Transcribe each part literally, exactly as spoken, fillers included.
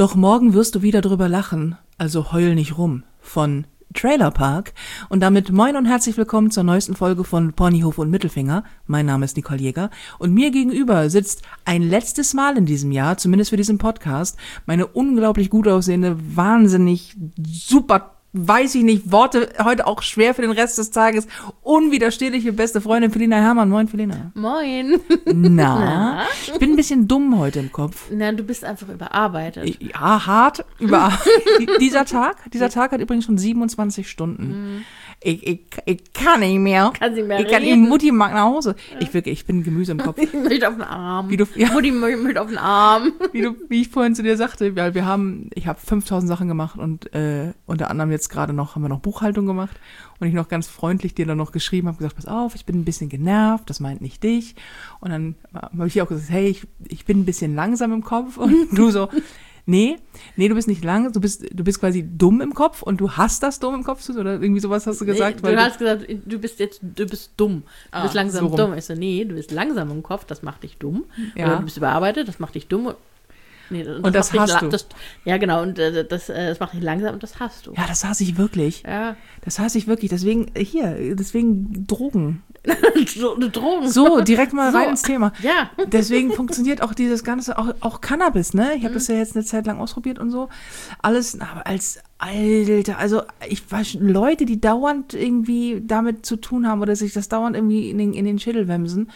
Doch morgen wirst du wieder drüber lachen, also heul nicht rum, von Trailer Park. Und damit moin und herzlich willkommen zur neuesten Folge von Ponyhof und Mittelfinger. Mein Name ist Nicole Jäger und mir gegenüber sitzt ein letztes Mal in diesem Jahr, zumindest für diesen Podcast, meine unglaublich gut aussehende, wahnsinnig super, weiß ich nicht, Worte heute auch schwer für den Rest des Tages, unwiderstehliche beste Freundin Felina Herrmann. Moin, Felina. Moin. Na, ich bin ein bisschen dumm heute im Kopf. Na, du bist einfach überarbeitet. Ja, hart überarbeitet. dieser Tag, dieser Tag hat übrigens schon siebenundzwanzig Stunden. Mm. Ich, ich, ich kann nicht mehr. Kann sie mehr Ich kann reden. die Mutti mag nach Hause. Ja. Ich wirklich, ich bin Gemüse im Kopf. Ich möchte auf den Arm. Wie du, ja. Mutti möchte auf den Arm. Wie du, wie ich vorhin zu dir sagte, weil wir haben, ich habe fünftausend Sachen gemacht und äh, unter anderem jetzt gerade noch, haben wir noch Buchhaltung gemacht und ich noch ganz freundlich dir dann noch geschrieben, habe gesagt, pass auf, ich bin ein bisschen genervt, das meint nicht dich. Und dann habe ich dir auch gesagt, hey, ich, ich bin ein bisschen langsam im Kopf und du so, nee, nee, du bist nicht lang, du bist, du bist quasi dumm im Kopf und du hast das dumm im Kopf oder irgendwie sowas hast du gesagt. Nee, weil du hast gesagt, du bist jetzt, du bist dumm. Du ah, bist langsam so dumm. Ich so, nee, du bist langsam im Kopf, das macht dich dumm. Ja. Oder du bist überarbeitet, das macht dich dumm. Nee, das und das hast du. Das, ja, genau, und äh, das, äh, das macht dich langsam und das hast du. Ja, das hasse ich wirklich. Ja. Das hasse ich wirklich. Deswegen, hier, deswegen Drogen. Drogen. So, direkt mal so. rein ins Thema. Ja. Deswegen funktioniert auch dieses ganze, auch, auch Cannabis, ne? Ich habe mhm. das ja jetzt eine Zeit lang ausprobiert und so. Alles, aber als Alter, also ich weiß, Leute, die dauernd irgendwie damit zu tun haben oder sich das dauernd irgendwie in den, in den Schädel wemsen,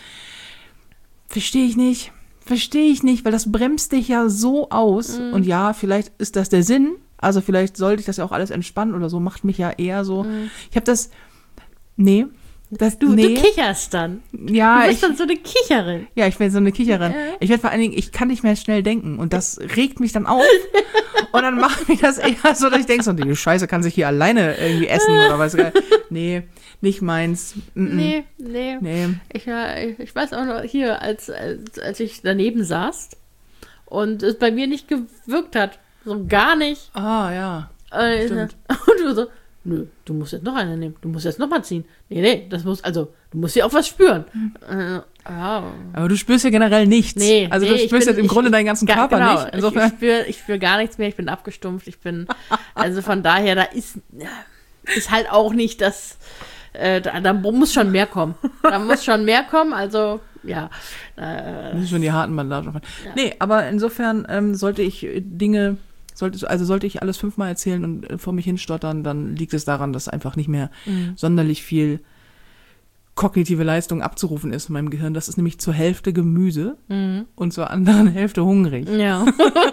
verstehe ich nicht. Verstehe ich nicht, weil das bremst dich ja so aus. Mhm. Und ja, vielleicht ist das der Sinn. Also vielleicht sollte ich das ja auch alles entspannen oder so. Macht mich ja eher so. Mhm. Ich habe das, nee. Das, du, nee. du kicherst dann. Ja, du bist ich, dann so eine Kicherin. Ja, ich werde so eine Kicherin. Ja. Ich werde vor allen Dingen, ich kann nicht mehr schnell denken. Und das regt mich dann auf. Und dann macht mich das eher so, dass ich denke, so, die Scheiße kann sich hier alleine irgendwie essen oder was. Nee, nicht meins. Mm-mm. Nee, nee. nee. Ich, ich weiß auch noch hier, als, als, als ich daneben saß und es bei mir nicht gewirkt hat. So gar nicht. Ah, ja. Äh, Stimmt. Und du so, nö, du musst jetzt noch eine nehmen. Du musst jetzt noch mal ziehen. Nee, nee, das muss, also, du musst ja auch was spüren. Mhm. Äh, ja. Aber du spürst ja generell nichts. Nee, also nee, du spürst bin, ja im ich, Grunde ich, deinen ganzen gar, Körper genau, nicht. Insofern. Ich, ich spüre ich spür gar nichts mehr, ich bin abgestumpft, ich bin, also von daher, da ist, ist halt auch nicht das, äh, da, da muss schon mehr kommen. Da muss schon mehr kommen, also, ja. Äh, das ist schon die harten Bandagen. Ja. Nee, aber insofern ähm, sollte ich Dinge... Sollte, also sollte ich alles fünfmal erzählen und äh, vor mich hinstottern, dann liegt es daran, dass einfach nicht mehr mhm. sonderlich viel kognitive Leistung abzurufen ist in meinem Gehirn. Das ist nämlich zur Hälfte Gemüse mhm. und zur anderen Hälfte hungrig. Ja.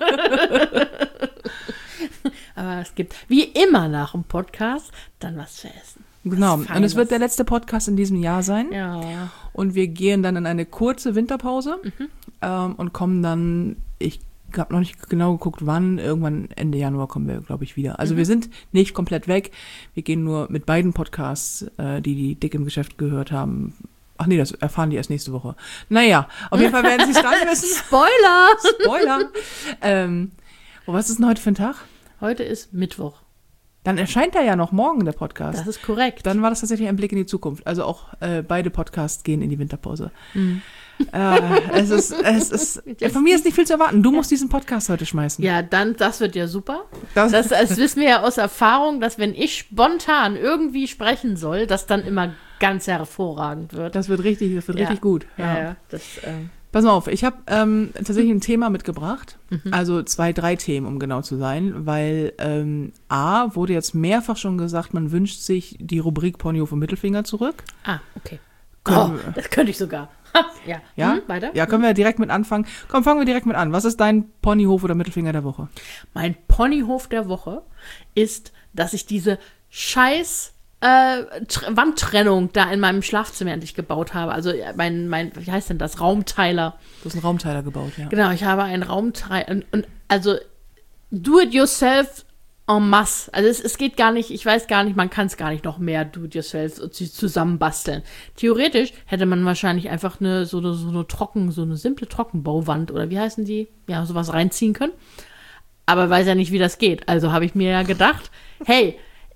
Aber es gibt wie immer nach dem Podcast dann was zu essen. Genau, und es wird der letzte Podcast in diesem Jahr sein. Ja. Und wir gehen dann in eine kurze Winterpause mhm. ähm, und kommen dann, ich Ich habe noch nicht genau geguckt, wann. Irgendwann Ende Januar kommen wir, glaube ich, wieder. Also mhm. wir sind nicht komplett weg. Wir gehen nur mit beiden Podcasts, äh, die die dick im Geschäft gehört haben. Ach nee, das erfahren die erst nächste Woche. Naja, auf jeden Fall werden sie es dann wissen. Spoiler! Spoiler! ähm, oh, was ist denn heute für ein Tag? Heute ist Mittwoch. Dann erscheint da ja noch morgen der Podcast. Das ist korrekt. Dann war das tatsächlich ein Blick in die Zukunft. Also auch äh, beide Podcasts gehen in die Winterpause. Mhm. äh, es ist, es ist, ja, von mir ist nicht viel zu erwarten. Du musst diesen Podcast heute schmeißen. Ja, dann, das wird ja super. Das, das, das wissen wir ja aus Erfahrung, dass wenn ich spontan irgendwie sprechen soll, das dann immer ganz hervorragend wird. Das wird richtig, das wird ja. richtig gut. Ja, ja, ja das, ähm. Pass mal auf, ich habe ähm, tatsächlich ein Thema mitgebracht. Mhm. Also zwei, drei Themen, um genau zu sein. Weil ähm, A, wurde jetzt mehrfach schon gesagt, man wünscht sich die Rubrik Ponyhof und Mittelfinger zurück. Ah, okay. Oh, das könnte ich sogar. Ja, ja? Mhm, weiter. Ja, können wir direkt mit anfangen. Komm, fangen wir direkt mit an. Was ist dein Ponyhof oder Mittelfinger der Woche? Mein Ponyhof der Woche ist, dass ich diese scheiß äh, Tr- Wandtrennung da in meinem Schlafzimmer endlich gebaut habe. Also mein, mein, wie heißt denn das? Raumteiler. Du hast einen Raumteiler gebaut, ja. Genau, ich habe einen Raumteiler. Und, und also do it yourself en masse. Also es, es geht gar nicht, ich weiß gar nicht, man kann es gar nicht noch mehr do-it-yourself zusammenbasteln. Theoretisch hätte man wahrscheinlich einfach eine so eine, so eine trocken, so eine simple Trockenbauwand oder wie heißen die? Ja, sowas reinziehen können. Aber weiß ja nicht, wie das geht. Also habe ich mir ja gedacht, hey,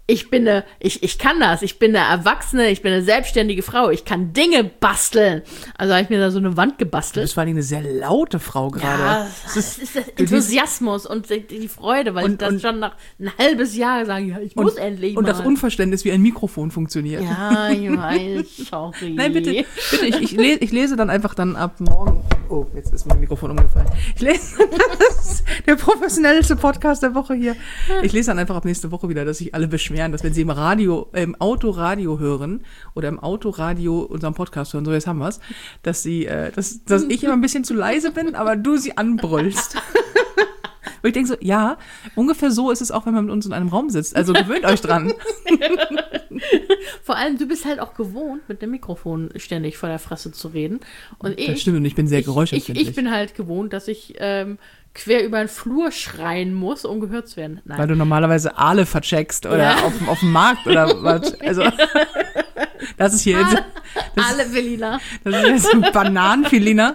ich bin eine, ich, ich kann das, ich bin eine Erwachsene, ich bin eine selbstständige Frau, ich kann Dinge basteln. Also habe ich mir da so eine Wand Du gebastelt. bist vor allem eine sehr laute Frau gerade. Ja, das ist, ist der Enthusiasmus und die, die Freude, weil Und- ich das und- schon nach ein halbes Jahr sage, ja, ich muss endlich Und mal. das Unverständnis, wie ein Mikrofon funktioniert. Ja, ich weiß, sorry. Nein, bitte, bitte, ich, ich, lese, ich lese dann einfach dann ab morgen. Oh, jetzt ist mein Mikrofon umgefallen. Ich lese, das ist der professionellste Podcast der Woche hier. Ich lese dann einfach ab nächste Woche wieder, dass sich alle beschweren, dass wenn sie im Radio, äh, im Autoradio hören oder im Autoradio unseren Podcast hören, so jetzt haben wir's, dass sie, äh, dass, dass ich immer ein bisschen zu leise bin, aber du sie anbrüllst. Und ich denke so, ja, ungefähr so ist es auch, wenn man mit uns in einem Raum sitzt. Also gewöhnt euch dran. Vor allem, du bist halt auch gewohnt, mit dem Mikrofon ständig vor der Fresse zu reden. Und ich, Das stimmt, und ich bin sehr ich, ich, geräuschempfindlich. ich bin halt gewohnt, dass ich ähm, quer über den Flur schreien muss, um gehört zu werden. Nein. Weil du normalerweise Aale vercheckst oder Ja. auf, auf dem Markt oder was. Also, das ist hier jetzt, das, Alle Velina. das ist jetzt ein Bananenfiliner.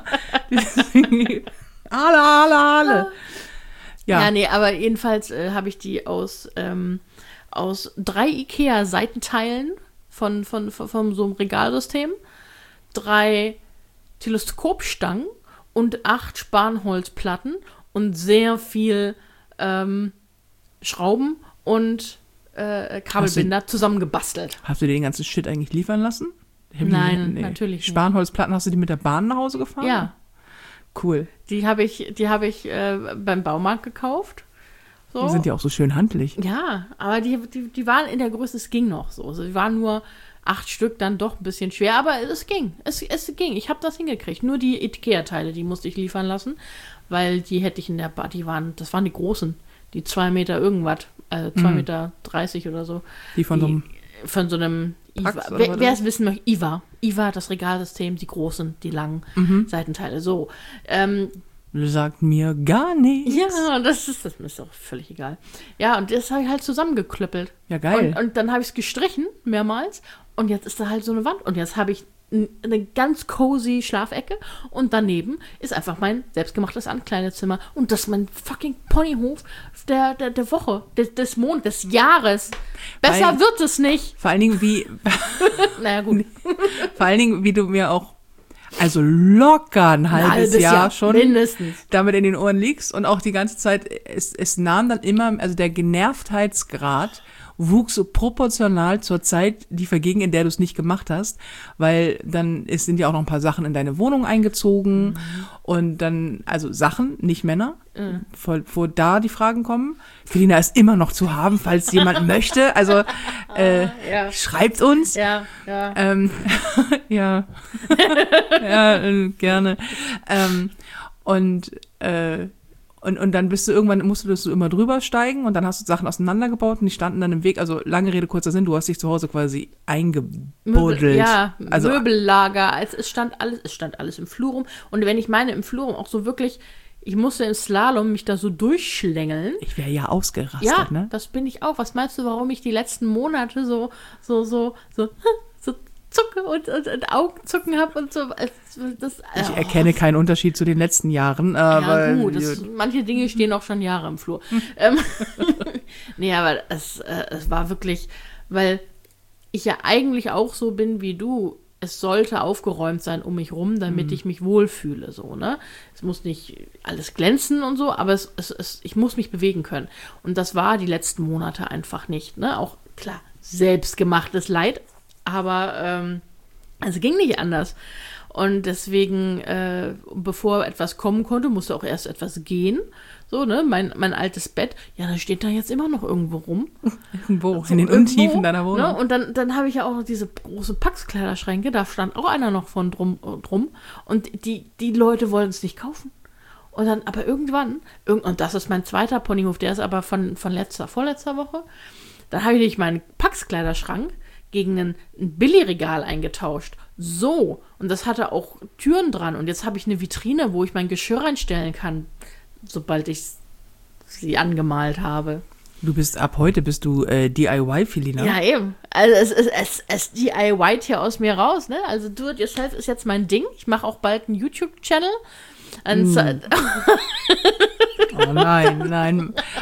Aale, Aale, Aale. Ja, Ja, nee, aber jedenfalls äh, habe ich die aus, ähm, aus drei Ikea-Seitenteilen von, von, von, von so einem Regalsystem, drei Teleskopstangen und acht Spanholzplatten und sehr viel ähm, Schrauben und äh, Kabelbinder zusammengebastelt. hast du dir den ganzen Shit eigentlich liefern lassen? Hab ich Nein, nicht- natürlich nicht. Spanholzplatten, hast du die mit der Bahn nach Hause gefahren? Ja, Cool. die habe ich, die habe ich äh, beim Baumarkt gekauft. So. Die sind ja auch so schön handlich. Ja, aber die, die, die waren in der Größe, es ging noch so. Also die waren nur acht Stück, dann doch ein bisschen schwer, aber es ging. Es, es ging. Ich habe das hingekriegt. Nur die Ikea-Teile, die musste ich liefern lassen, weil die hätte ich in der Bar, die waren, das waren die großen, die zwei Meter irgendwas, also zwei Mhm. Meter dreißig oder so. Die von so einem, Die, von so einem Pax Iva. oder Wer, was wer ist es wissen möchte, Iva. Iva, das Regalsystem, die großen, die langen Mhm. Seitenteile. So. Ähm, sagt mir gar nichts. ja, das ist, das ist auch völlig egal. Ja, und das habe ich halt zusammengeklöppelt. Ja, geil. Und, und dann habe ich es gestrichen, mehrmals. Und jetzt ist da halt so eine Wand. Und jetzt habe ich n- eine ganz cozy Schlafecke. Und daneben ist einfach mein selbstgemachtes Ankleidezimmer. Und das ist mein fucking Ponyhof der, der, der Woche, des, des Monats, des Jahres. Besser Weil- wird es nicht. Vor allen Dingen, wie, Naja, gut. vor allen Dingen, wie du mir auch, also locker ein halbes, Jahr, schon Mindestens. damit in den Ohren liegst und auch die ganze Zeit, es, es nahm dann immer, also der Genervtheitsgrad wuchs so proportional zur Zeit, die verging, in der du es nicht gemacht hast, weil dann es sind ja auch noch ein paar Sachen in deine Wohnung eingezogen Mhm. und dann, also Sachen, nicht Männer, wo, wo da die Fragen kommen. Felina ist immer noch zu haben, falls jemand möchte, also äh, Ja. schreibt uns. Ja, ja. Ähm, ja, ja, äh, gerne. Ähm, und, äh, und, und dann bist du irgendwann, musstest du immer drüber steigen und dann hast du Sachen auseinandergebaut und die standen dann im Weg. Also lange Rede, kurzer Sinn, du hast dich zu Hause quasi eingebuddelt. Möbel, ja, also, Möbellager, es, es stand alles, es stand alles im Flur rum. Und wenn ich meine im Flur rum auch so wirklich, ich musste im Slalom mich da so durchschlängeln. ich wäre ja ausgerastet, Ja, ne? das bin ich auch. Was meinst du, warum ich die letzten Monate so, so, so, so, so zucke und, und, und Augenzucken habe und so? Das, Ich erkenne keinen Unterschied zu den letzten Jahren. Äh, Ja, weil, gut, das, manche Dinge stehen auch schon Jahre im Flur. ähm, nee, aber es, äh, es war wirklich, weil ich ja eigentlich auch so bin wie du. Es sollte aufgeräumt sein um mich rum, damit ich mich wohlfühle, so, ne? Es muss nicht alles glänzen und so, aber es, es, es, ich muss mich bewegen können. Und das war die letzten Monate einfach nicht, ne? Auch, klar, selbstgemachtes Leid, aber ähm, es ging nicht anders. Und deswegen, äh, bevor etwas kommen konnte, musste auch erst etwas gehen. So, ne, mein, mein altes Bett, ja, das steht da jetzt immer noch irgendwo rum. Irgendwo, So in den irgendwo, Untiefen deiner Wohnung. Ne? Und dann, dann habe ich ja auch noch diese große Pax-Kleiderschränke, da stand auch einer noch von drum. drum und die, die Leute wollten es nicht kaufen. Und dann, aber irgendwann, irgend, und das ist mein zweiter Ponyhof, der ist aber von, von letzter, vorletzter Woche, dann habe ich nicht meinen Pax-Kleiderschrank gegen ein, ein Billigregal eingetauscht. So. Und das hatte auch Türen dran. Und jetzt habe ich eine Vitrine, wo ich mein Geschirr reinstellen kann, sobald ich sie angemalt habe. Du bist, ab heute bist du äh, D I Y-Felina. Ja, eben. Also es, es, es, es D I Y hier aus mir raus, ne? Also Do It Yourself ist jetzt mein Ding. Ich mache auch bald einen YouTube-Channel. Mm. Oh nein, nein.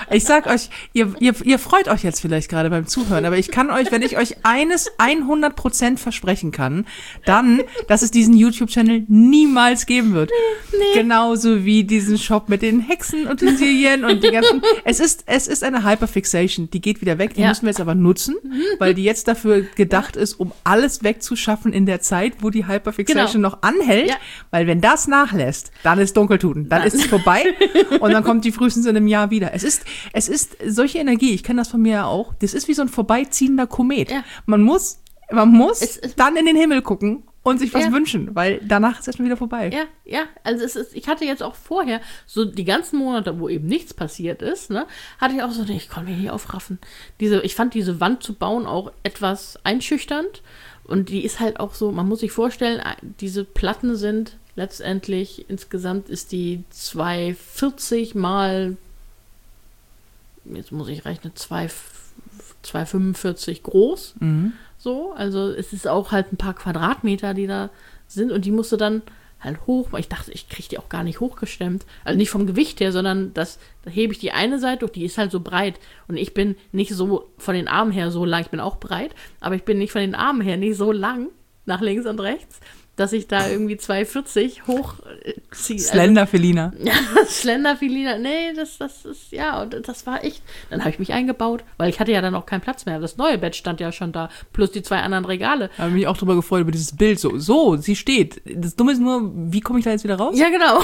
Ich sag euch, ihr, ihr, ihr freut euch jetzt vielleicht gerade beim Zuhören, aber ich kann euch, wenn ich euch eines hundert Prozent versprechen kann, dann, dass es diesen YouTube-Channel niemals geben wird. Nee, nee. Genauso wie diesen Shop mit den Hexenutensilien und die ganzen, es ist, es ist eine Hyperfixation, die geht wieder weg, die ja. müssen wir jetzt aber nutzen, weil die jetzt dafür gedacht ist, um alles wegzuschaffen in der Zeit, wo die Hyperfixation genau. noch anhält, ja. weil wenn das nachlässt, dann ist Dunkeltuten, dann, dann ist es vorbei und dann kommt die frühestens in einem Jahr wieder. Es ist, es ist solche Energie, ich kenne das von mir ja auch, das ist wie so ein vorbeiziehender Komet. Ja. Man muss, man muss es, es, dann in den Himmel gucken und sich was ja. wünschen, weil danach ist es schon wieder vorbei. Ja, ja, also es ist, ich hatte jetzt auch vorher, so die ganzen Monate, wo eben nichts passiert ist, ne, hatte ich auch so, nee, ich konnte mich nicht aufraffen. Diese, ich fand diese Wand zu bauen auch etwas einschüchternd und die ist halt auch so, man muss sich vorstellen, diese Platten sind letztendlich, insgesamt ist die zweihundertvierzig mal, jetzt muss ich rechnen, zweihundertfünfundvierzig groß. Mhm. So, also es ist auch halt ein paar Quadratmeter, die da sind und die musste dann halt hoch, weil ich dachte, ich kriege die auch gar nicht hochgestemmt. Also nicht vom Gewicht her, sondern das, da hebe ich die eine Seite hoch, die ist halt so breit und ich bin nicht so von den Armen her so lang, ich bin auch breit, aber ich bin nicht von den Armen her nicht so lang, nach links und rechts, dass ich da irgendwie zweihundertvierzig hochziehe. Slender-Felina. Ja, Slender-Felina. Nee, das, das ist, ja, und das war echt. Dann habe ich mich eingebaut, weil ich hatte ja dann auch keinen Platz mehr. Das neue Bett stand ja schon da, plus die zwei anderen Regale. Da habe ich mich auch drüber gefreut, über dieses Bild. So, so, sie steht. Das Dumme ist nur, wie komme ich da jetzt wieder raus? Ja, genau.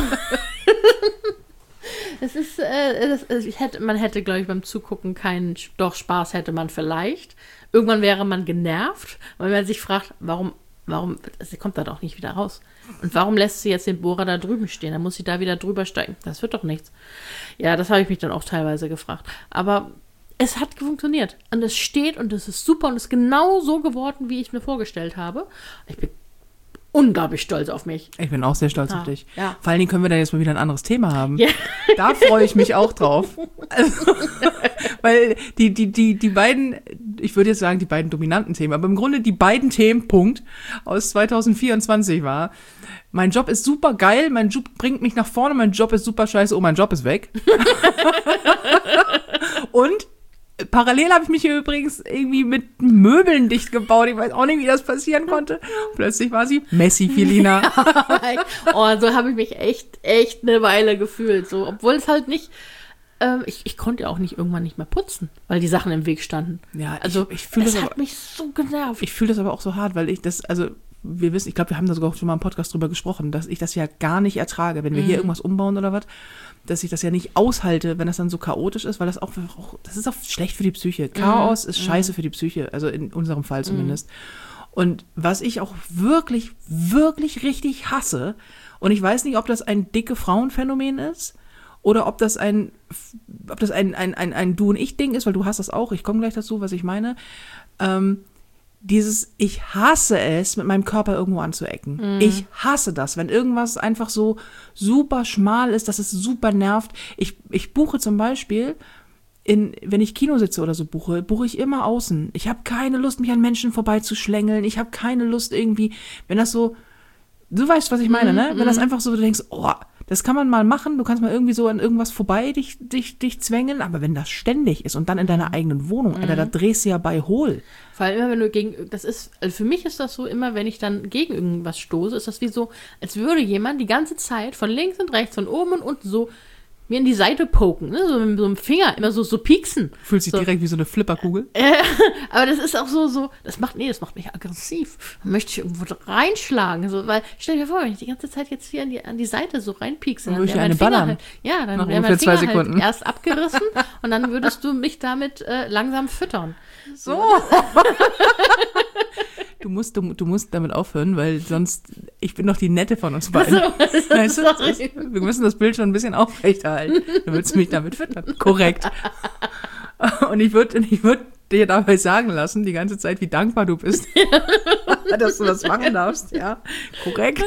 Es ist, äh, das, also ich hätte, man hätte, glaube ich, beim Zugucken keinen, doch Spaß hätte man vielleicht. Irgendwann wäre man genervt, weil man sich fragt, warum Warum, sie kommt da doch nicht wieder raus. Und warum lässt sie jetzt den Bohrer da drüben stehen? Dann muss sie da wieder drüber steigen. Das wird doch nichts. Ja, das habe ich mich dann auch teilweise gefragt. Aber es hat funktioniert. Und es steht und es ist super und es ist genau so geworden, wie ich es mir vorgestellt habe. Ich bin unglaublich stolz auf mich. Ich bin auch sehr stolz ja. auf dich. Ja. Vor allen Dingen können wir dann jetzt mal wieder ein anderes Thema haben. Ja. Da freue ich mich auch drauf. Also, weil die, die, die, die beiden, ich würde jetzt sagen, die beiden dominanten Themen, aber im Grunde die beiden Themen, Punkt, aus zwanzig vierundzwanzig war, mein Job ist super geil, mein Job bringt mich nach vorne, mein Job ist super scheiße, oh, mein Job ist weg. Und parallel habe ich mich hier übrigens irgendwie mit Möbeln dicht gebaut. Ich weiß auch nicht, wie das passieren konnte. Plötzlich war sie Messi-Felina. Oh, so habe ich mich echt, echt eine Weile gefühlt. So, obwohl es halt nicht, ähm, ich, ich konnte ja auch nicht irgendwann nicht mehr putzen, weil die Sachen im Weg standen. Ja, also ich, ich fühle das hat aber, mich so genervt. Ich fühle das aber auch so hart, weil ich das, also wir wissen, ich glaube, wir haben da sogar schon mal im Podcast drüber gesprochen, dass ich das ja gar nicht ertrage, wenn wir mhm. hier irgendwas umbauen oder was, dass ich das ja nicht aushalte, wenn das dann so chaotisch ist, weil das auch, das ist auch schlecht für die Psyche. Chaos mhm. ist scheiße für die Psyche, also in unserem Fall zumindest. Mhm. Und was ich auch wirklich, wirklich richtig hasse, und ich weiß nicht, ob das ein dicke Frauenphänomen ist, oder ob das ein, ob das ein, ein, ein, ein Du- und Ich-Ding ist, weil du hast das auch, ich komme gleich dazu, was ich meine, ähm, dieses, ich hasse es, mit meinem Körper irgendwo anzuecken. Mhm. Ich hasse das, wenn irgendwas einfach so super schmal ist, dass es super nervt. Ich, ich buche zum Beispiel, in, wenn ich Kinositze oder so buche, buche ich immer außen. Ich habe keine Lust, mich an Menschen vorbeizuschlängeln. Ich habe keine Lust irgendwie, wenn das so, du weißt, was ich meine, ne? Wenn das einfach so, du denkst, oh, das kann man mal machen, du kannst mal irgendwie so an irgendwas vorbei dich, dich, dich zwängen, aber wenn das ständig ist und dann in deiner eigenen Wohnung, mhm. Alter, da drehst du ja bei hohl. Vor allem immer, wenn du gegen, das ist, also für mich ist das so, immer wenn ich dann gegen irgendwas stoße, ist das wie so, als würde jemand die ganze Zeit von links und rechts, von oben und unten so mir in die Seite poken, ne? So mit so einem Finger, immer so, so pieksen. Fühlt sich so. Direkt wie so eine Flipperkugel. Äh, aber das ist auch so, so, das macht, nee, das macht mich aggressiv. Dann möchte ich irgendwo reinschlagen, so, weil, stell dir vor, wenn ich die ganze Zeit jetzt hier an die, an die Seite so reinpiekse, dann wäre mein Finger halt, ja, dann wäre mein Finger halt erst abgerissen und dann würdest du mich damit äh, langsam füttern. So. Du musst, du, du musst damit aufhören, weil sonst, ich bin doch die Nette von uns beiden. So, weißt du, das, wir müssen das Bild schon ein bisschen aufrechterhalten. Du würdest mich damit füttern. Korrekt. Und ich würde ich würd dir dabei sagen lassen, die ganze Zeit, wie dankbar du bist, dass du das machen darfst. Ja, korrekt.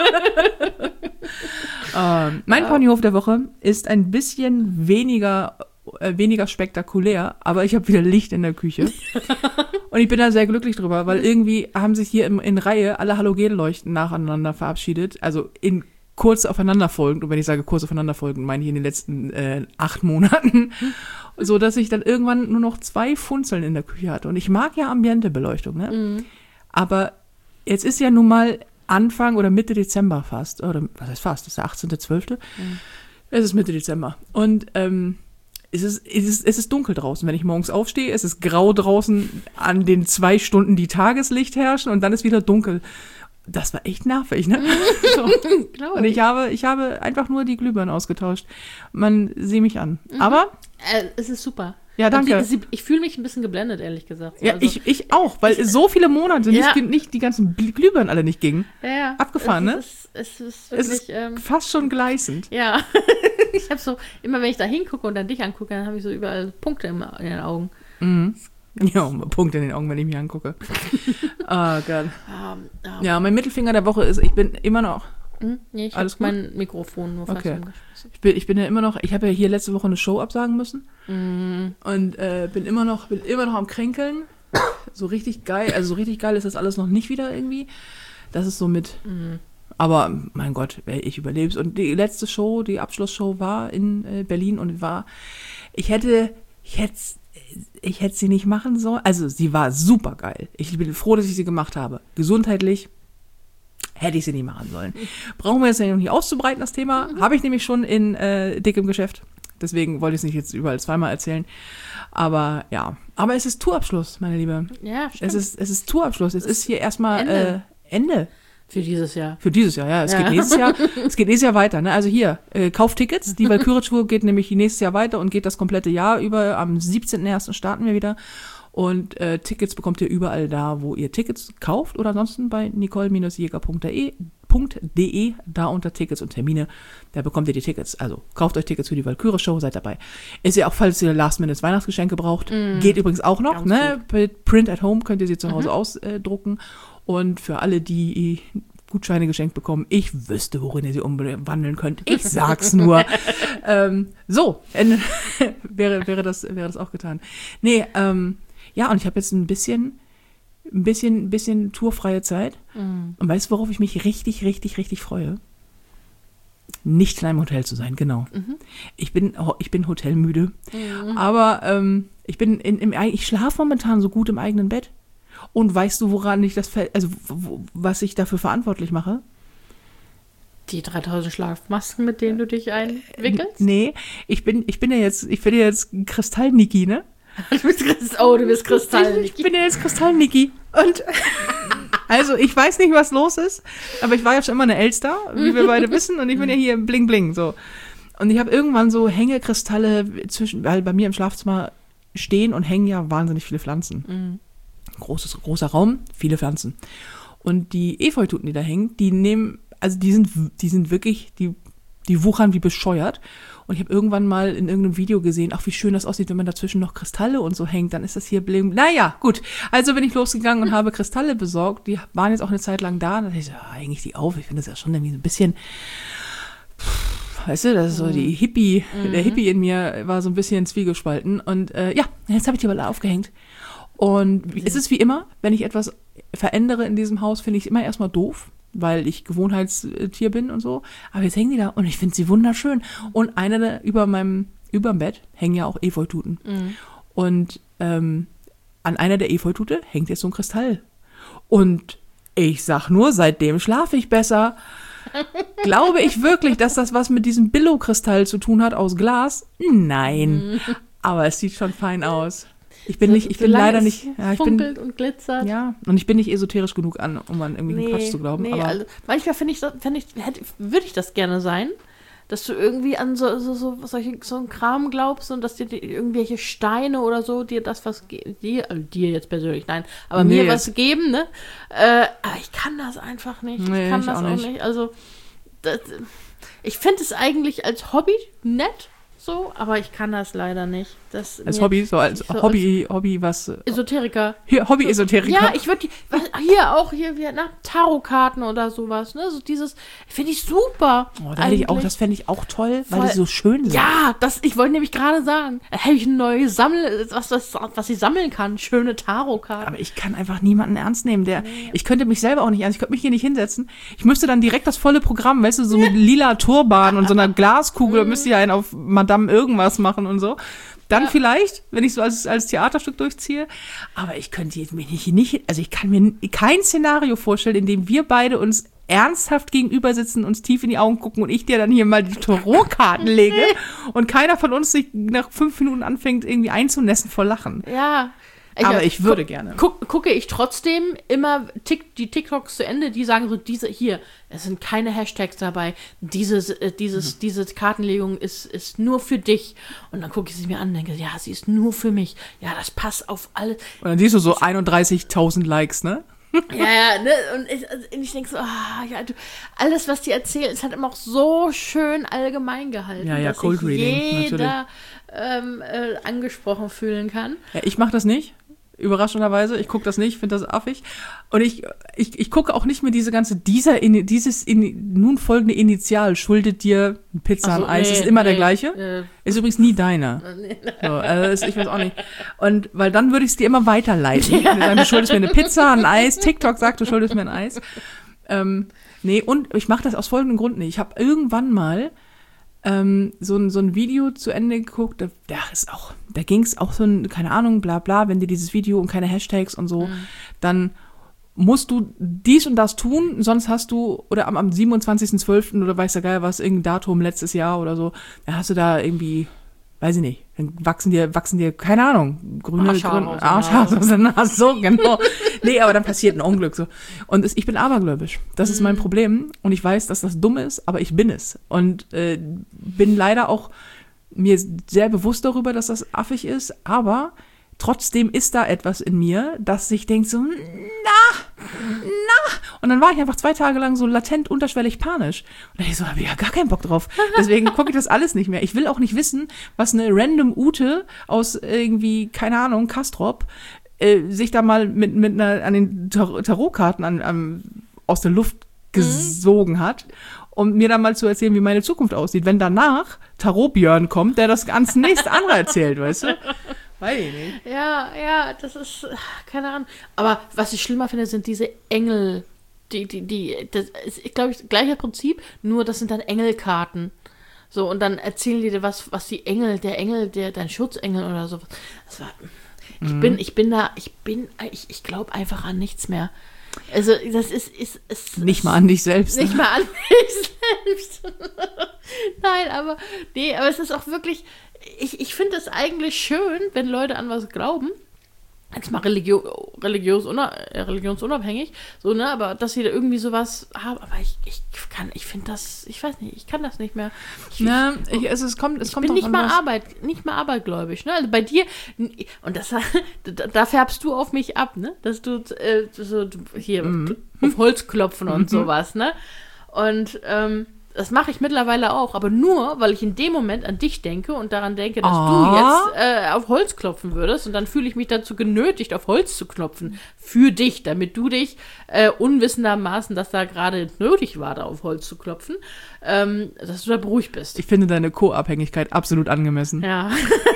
ähm, mein ja. Ponyhof der Woche ist ein bisschen weniger weniger spektakulär, aber ich habe wieder Licht in der Küche. Und ich bin da sehr glücklich drüber, weil irgendwie haben sich hier im, in Reihe alle Halogenleuchten nacheinander verabschiedet. Also in kurz aufeinanderfolgend, und wenn ich sage kurz aufeinanderfolgend, meine ich in den letzten äh, acht Monaten, so dass ich dann irgendwann nur noch zwei Funzeln in der Küche hatte. Und ich mag ja Ambientebeleuchtung, ne? Mhm. Aber jetzt ist ja nun mal Anfang oder Mitte Dezember fast, oder was heißt fast, das ist der achtzehnter zwölfter Mhm. Es ist Mitte Dezember. Und ähm, es, ist, es, ist, es ist dunkel draußen. Wenn ich morgens aufstehe, es ist grau draußen an den zwei Stunden, die Tageslicht herrschen, und dann ist wieder dunkel. Das war echt nervig, ne? So. Und ich habe, ich habe einfach nur die Glühbirnen ausgetauscht. Man sieht mich an. Mhm. Aber äh, es ist super. Ja, danke. Die, sie, ich fühle mich ein bisschen geblendet, ehrlich gesagt. Ja, also, ich, ich auch, weil ich, so viele Monate ja. nicht, nicht die ganzen Glühbirnen alle nicht gingen. Ja, ja. Abgefahren, es ne? Ist, es ist wirklich, es ist ähm, fast schon gleißend. Ja. Ich habe so, immer wenn ich da hingucke und dann dich angucke, dann habe ich so überall Punkte in, in den Augen. Mhm. Ja, Punkte in den Augen, wenn ich mich angucke. Oh Gott. Um, um. Ja, mein Mittelfinger der Woche ist, ich bin immer noch... Hm? Nee, ich habe mein Mikrofon nur fast okay. umgeschmissen. Ich bin, ich bin ja immer noch, ich habe ja hier letzte Woche eine Show absagen müssen. Mhm. Und äh, bin immer noch, bin immer noch am Kränkeln. So richtig geil, also so richtig geil ist das alles noch nicht wieder irgendwie. Das ist so mit... Mhm. Aber mein Gott, ich überlebe es. Und die letzte Show, die Abschlussshow war in äh, Berlin und war, ich hätte, ich hätte, ich hätte sie nicht machen sollen. Also sie war super geil. Ich bin froh, dass ich sie gemacht habe. Gesundheitlich hätte ich sie nicht machen sollen. Brauchen wir jetzt ja noch nicht auszubreiten, das Thema. Mhm. Habe ich nämlich schon in äh, Dick im Geschäft. Deswegen wollte ich es nicht jetzt überall zweimal erzählen. Aber ja, aber es ist Tourabschluss, meine Liebe. Ja, stimmt. Es ist, es ist Tourabschluss. Es ist hier erstmal Ende. Äh, Ende. Für dieses Jahr. Für dieses Jahr, ja. Es ja. geht nächstes Jahr. Es geht nächstes Jahr weiter. Ne? Also hier, äh, kauft Tickets. Die Walküre-Tour geht nämlich nächstes Jahr weiter und geht das komplette Jahr über. Am siebzehnten ersten starten wir wieder. Und äh, Tickets bekommt ihr überall da, wo ihr Tickets kauft. Oder ansonsten bei nicole Jäger punkt de, da unter Tickets und Termine. Da bekommt ihr die Tickets. Also kauft euch Tickets für die Walküre-Show, seid dabei. Ist ja auch, falls ihr Last-Minute-Weihnachtsgeschenke braucht. Mm. Geht übrigens auch noch. Ne? Mit Print at Home könnt ihr sie zu Hause mhm. ausdrucken. Und für alle, die Gutscheine geschenkt bekommen, ich wüsste, worin ihr sie umwandeln könnt. Ich sag's nur. ähm, so, Ende, wäre, wäre, das, wäre das auch getan. Nee, ähm, ja, und ich habe jetzt ein bisschen, ein bisschen, ein bisschen tourfreie Zeit. Mhm. Und weißt du, worauf ich mich richtig, richtig, richtig freue? Nicht in einem Hotel zu sein, genau. Mhm. Ich bin, ich bin hotelmüde. Mhm. Aber ähm, ich bin in, im, ich schlafe momentan so gut im eigenen Bett. Und weißt du, woran ich das, also was ich dafür verantwortlich mache? Die dreitausend Schlafmasken, mit denen du dich einwickelst? Nee, ich bin, ich bin ja jetzt, ich bin ja jetzt Kristall-Niki, ne? Du bist Christ- oh, du bist Kristall-Niki. Ich bin ja jetzt Kristall-Niki. Und also ich weiß nicht, was los ist, aber ich war ja schon immer eine Elster, wie wir beide wissen, und ich bin ja hier im Bling-Bling, so. Und ich habe irgendwann so Hängekristalle zwischen, weil bei mir im Schlafzimmer stehen und hängen ja wahnsinnig viele Pflanzen. Mhm. Großes, großer Raum, viele Pflanzen. Und die Efeututen, die da hängen, die nehmen, also die sind, die sind wirklich, die, die wuchern wie bescheuert. Und ich habe irgendwann mal in irgendeinem Video gesehen, ach, wie schön das aussieht, wenn man dazwischen noch Kristalle und so hängt, dann ist das hier bling. Naja, gut. Also bin ich losgegangen und habe Kristalle besorgt. Die waren jetzt auch eine Zeit lang da. Und dann dachte ich so, ja, hänge ich die auf? Ich finde das ja schon irgendwie so ein bisschen, weißt du, das ist so die Hippie, mhm. der Hippie in mir war so ein bisschen zwiegespalten. Und äh, ja, jetzt habe ich die aber aufgehängt. Und es ist wie immer, wenn ich etwas verändere in diesem Haus, finde ich es immer erstmal doof, weil ich Gewohnheitstier bin und so. Aber jetzt hängen die da und ich finde sie wunderschön. Und eine über meinem, über dem Bett hängen ja auch Efeututen. Mhm. Und ähm, an einer der Efeutute hängt jetzt so ein Kristall. Und ich sag nur, seitdem schlafe ich besser. Glaube ich wirklich, dass das was mit diesem Billo-Kristall zu tun hat aus Glas? Nein. Mhm. Aber es sieht schon fein aus. Ich bin so, nicht, ich bin leider nicht, ja, ich funkelt bin, und glitzert. Ja, und ich bin nicht esoterisch genug an, um an irgendwie nee, Quatsch zu glauben. Nee, aber also manchmal finde ich, finde ich, hätte, würde ich das gerne sein, dass du irgendwie an so, so, so, solche, so einen Kram glaubst und dass dir die, irgendwelche Steine oder so dir das was ge- dir, also dir jetzt persönlich, nein, aber nee, mir jetzt. was geben, ne? Äh, aber ich kann das einfach nicht. Nee, ich kann ich das auch auch nicht. nicht. Also, das, ich finde es eigentlich als Hobby nett. so, aber ich kann das leider nicht. Das als mir- Hobby, so als so Hobby, Hobby, was, Esoteriker. hier, Hobby-Esoteriker. Ja, ich würde die, was- hier auch, hier, wie, na, Tarotkarten oder sowas, ne, so dieses, finde ich super. Oh, da hätte ich auch, eigentlich. das fände ich auch toll, weil Voll. die so schön sind. Ja, das, ich wollte nämlich gerade sagen, da hätte ich ein neues Sammel, was, was, was ich sammeln kann, schöne Tarotkarten. Aber ich kann einfach niemanden ernst nehmen, der, ich könnte mich selber auch nicht ernst, ich könnte mich hier nicht hinsetzen. Ich müsste dann direkt das volle Programm, weißt du, so mit lila Turban und so einer Glaskugel, müsste ich einen auf Madame irgendwas machen und so. Dann Ja. vielleicht, wenn ich so als, als Theaterstück durchziehe. Aber ich könnte jetzt mich nicht, nicht, also ich kann mir kein Szenario vorstellen, in dem wir beide uns ernsthaft gegenüber sitzen, uns tief in die Augen gucken und ich dir dann hier mal die Tarotkarten lege und keiner von uns sich nach fünf Minuten anfängt, irgendwie einzunässen vor Lachen. Ja. Aber ich würde gerne. Guck, gucke ich trotzdem immer Tick, die TikToks zu Ende, die sagen so, diese hier, es sind keine Hashtags dabei, dieses, äh, dieses, Mhm. diese Kartenlegung ist, ist nur für dich. Und dann gucke ich sie mir an und denke, ja, sie ist nur für mich. Ja, das passt auf alles. Und dann siehst du so einunddreißigtausend Likes, ne? Ja, ja, ne? Und ich, also ich denke so, ah, ja, du, alles, was die erzählen, ist halt immer auch so schön allgemein gehalten, Ja, ja, dass Cold sich Reading, jeder ähm, äh, angesprochen fühlen kann. Ja, ich mache das nicht. Überraschenderweise. Ich gucke das nicht, finde das affig. Und ich, ich, ich gucke auch nicht mehr diese ganze, dieser, Ini- dieses Ini- nun folgende Initial schuldet dir eine Pizza, Ach so, ein Eis. nee, ist immer der nee, gleiche. äh. Ist übrigens nie deiner. So, also das, ich weiß auch nicht. Und weil dann würde ich es dir immer weiterleiten. Ja. Sagen, du schuldest mir eine Pizza, ein Eis. TikTok sagt, du schuldest mir ein Eis. Ähm, nee, und ich mache das aus folgendem Grund nicht. Ich habe irgendwann mal ähm, so, ein, so ein Video zu Ende geguckt, da, da ist auch, da ging es auch so ein, keine Ahnung, bla bla, wenn dir dieses Video und keine Hashtags und so, mhm. dann musst du dies und das tun, sonst hast du, oder am, am siebenundzwanzigsten zwölften oder weiß der Geil was, irgendein Datum letztes Jahr oder so, da hast du da irgendwie, weiß ich nicht, dann wachsen dir, wachsen dir, keine Ahnung, grüne Arschhaare Arschhaare aus der Nase, so, genau. Nee, aber dann passiert ein Unglück, so. Und es, ich bin abergläubisch. Das ist mein Problem. Und ich weiß, dass das dumm ist, aber ich bin es. Und äh, bin leider auch mir sehr bewusst darüber, dass das affig ist, aber trotzdem ist da etwas in mir, das sich denkt so, na, na. Und dann war ich einfach zwei Tage lang so latent, unterschwellig panisch. Und dann ich so, hab ich ja gar keinen Bock drauf. Deswegen gucke ich das alles nicht mehr. Ich will auch nicht wissen, was eine random Ute aus irgendwie, keine Ahnung, Kastrop, äh, sich da mal mit, mit einer, an den Tar- Tarotkarten an, an, aus der Luft gesogen mhm. hat, um mir dann mal zu erzählen, wie meine Zukunft aussieht. Wenn danach Tarot-Björn kommt, der das ganz nächste andere erzählt, weißt du? Weiß ich nicht. Ja, ja, das ist, keine Ahnung. Aber was ich schlimmer finde, sind diese Engel, die, die, die, das ist, glaube ich, gleiches Prinzip, nur das sind dann Engelkarten. So, und dann erzählen die dir was, was die Engel, der Engel, der, dein Schutzengel oder so. Das war, ich mhm. bin, ich bin da, ich bin, ich, ich glaube einfach an nichts mehr. Also, das ist, ist, ist nicht mal an dich selbst. Nicht mal an mich selbst. Nein, aber, nee, aber es ist auch wirklich, ich, ich finde es eigentlich schön, wenn Leute an was glauben. Jetzt mal Religio, religios, religionsunabhängig, so, ne, aber dass sie da irgendwie sowas haben, aber ich, ich kann, ich finde das, ich weiß nicht, ich kann das nicht mehr. Ich, Na, ich, also es kommt, es ich kommt bin nicht mal was. Arbeit, nicht mal arbeitgläubig, ne, also bei dir, und das, da, da färbst du auf mich ab, ne, dass du, äh, so, hier, mhm. auf Holz klopfen und sowas, ne, und, ähm, das mache ich mittlerweile auch, aber nur, weil ich in dem Moment an dich denke und daran denke, dass oh. du jetzt äh, auf Holz klopfen würdest und dann fühle ich mich dazu genötigt, auf Holz zu klopfen für dich, damit du dich äh, unwissendermaßen, dass da gerade nötig war, da auf Holz zu klopfen, ähm, dass du da beruhigt bist. Ich finde deine Co-Abhängigkeit absolut angemessen. Ja.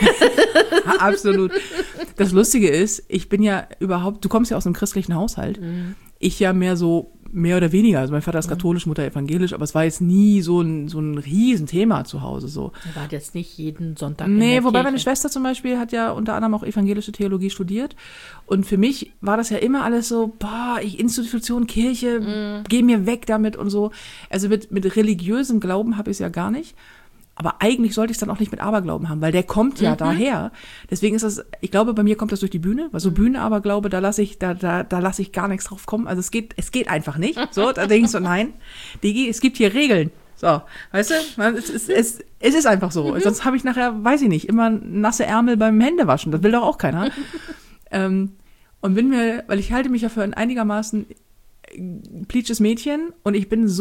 Absolut. Das Lustige ist, ich bin ja überhaupt, du kommst ja aus einem christlichen Haushalt. Mhm. Ich ja mehr so, mehr oder weniger. Also mein Vater ist katholisch, Mutter evangelisch, aber es war jetzt nie so ein, so ein Riesenthema zu Hause. So. Er war jetzt nicht jeden Sonntag Nee, in der wobei Kirche. Meine Schwester zum Beispiel hat ja unter anderem auch evangelische Theologie studiert. Und für mich war das ja immer alles so, boah, ich Institution, Kirche, mm. geh mir weg damit und so. Also mit, mit religiösem Glauben habe ich es ja gar nicht. Aber eigentlich sollte ich es dann auch nicht mit Aberglauben haben, weil der kommt ja mhm. daher. Deswegen ist das, ich glaube, bei mir kommt das durch die Bühne, weil so mhm. Bühne-Aberglaube, da lasse ich, da, da, da lasse ich gar nichts drauf kommen. Also es geht, es geht einfach nicht. So, da denke ich so, nein, Digi, es gibt hier Regeln. So, weißt du, es ist, es, es ist einfach so. Mhm. Sonst habe ich nachher, weiß ich nicht, immer nasse Ärmel beim Händewaschen. Das will doch auch keiner. ähm, und bin mir, weil ich halte mich ja für ein einigermaßen pleatsches Mädchen und ich bin so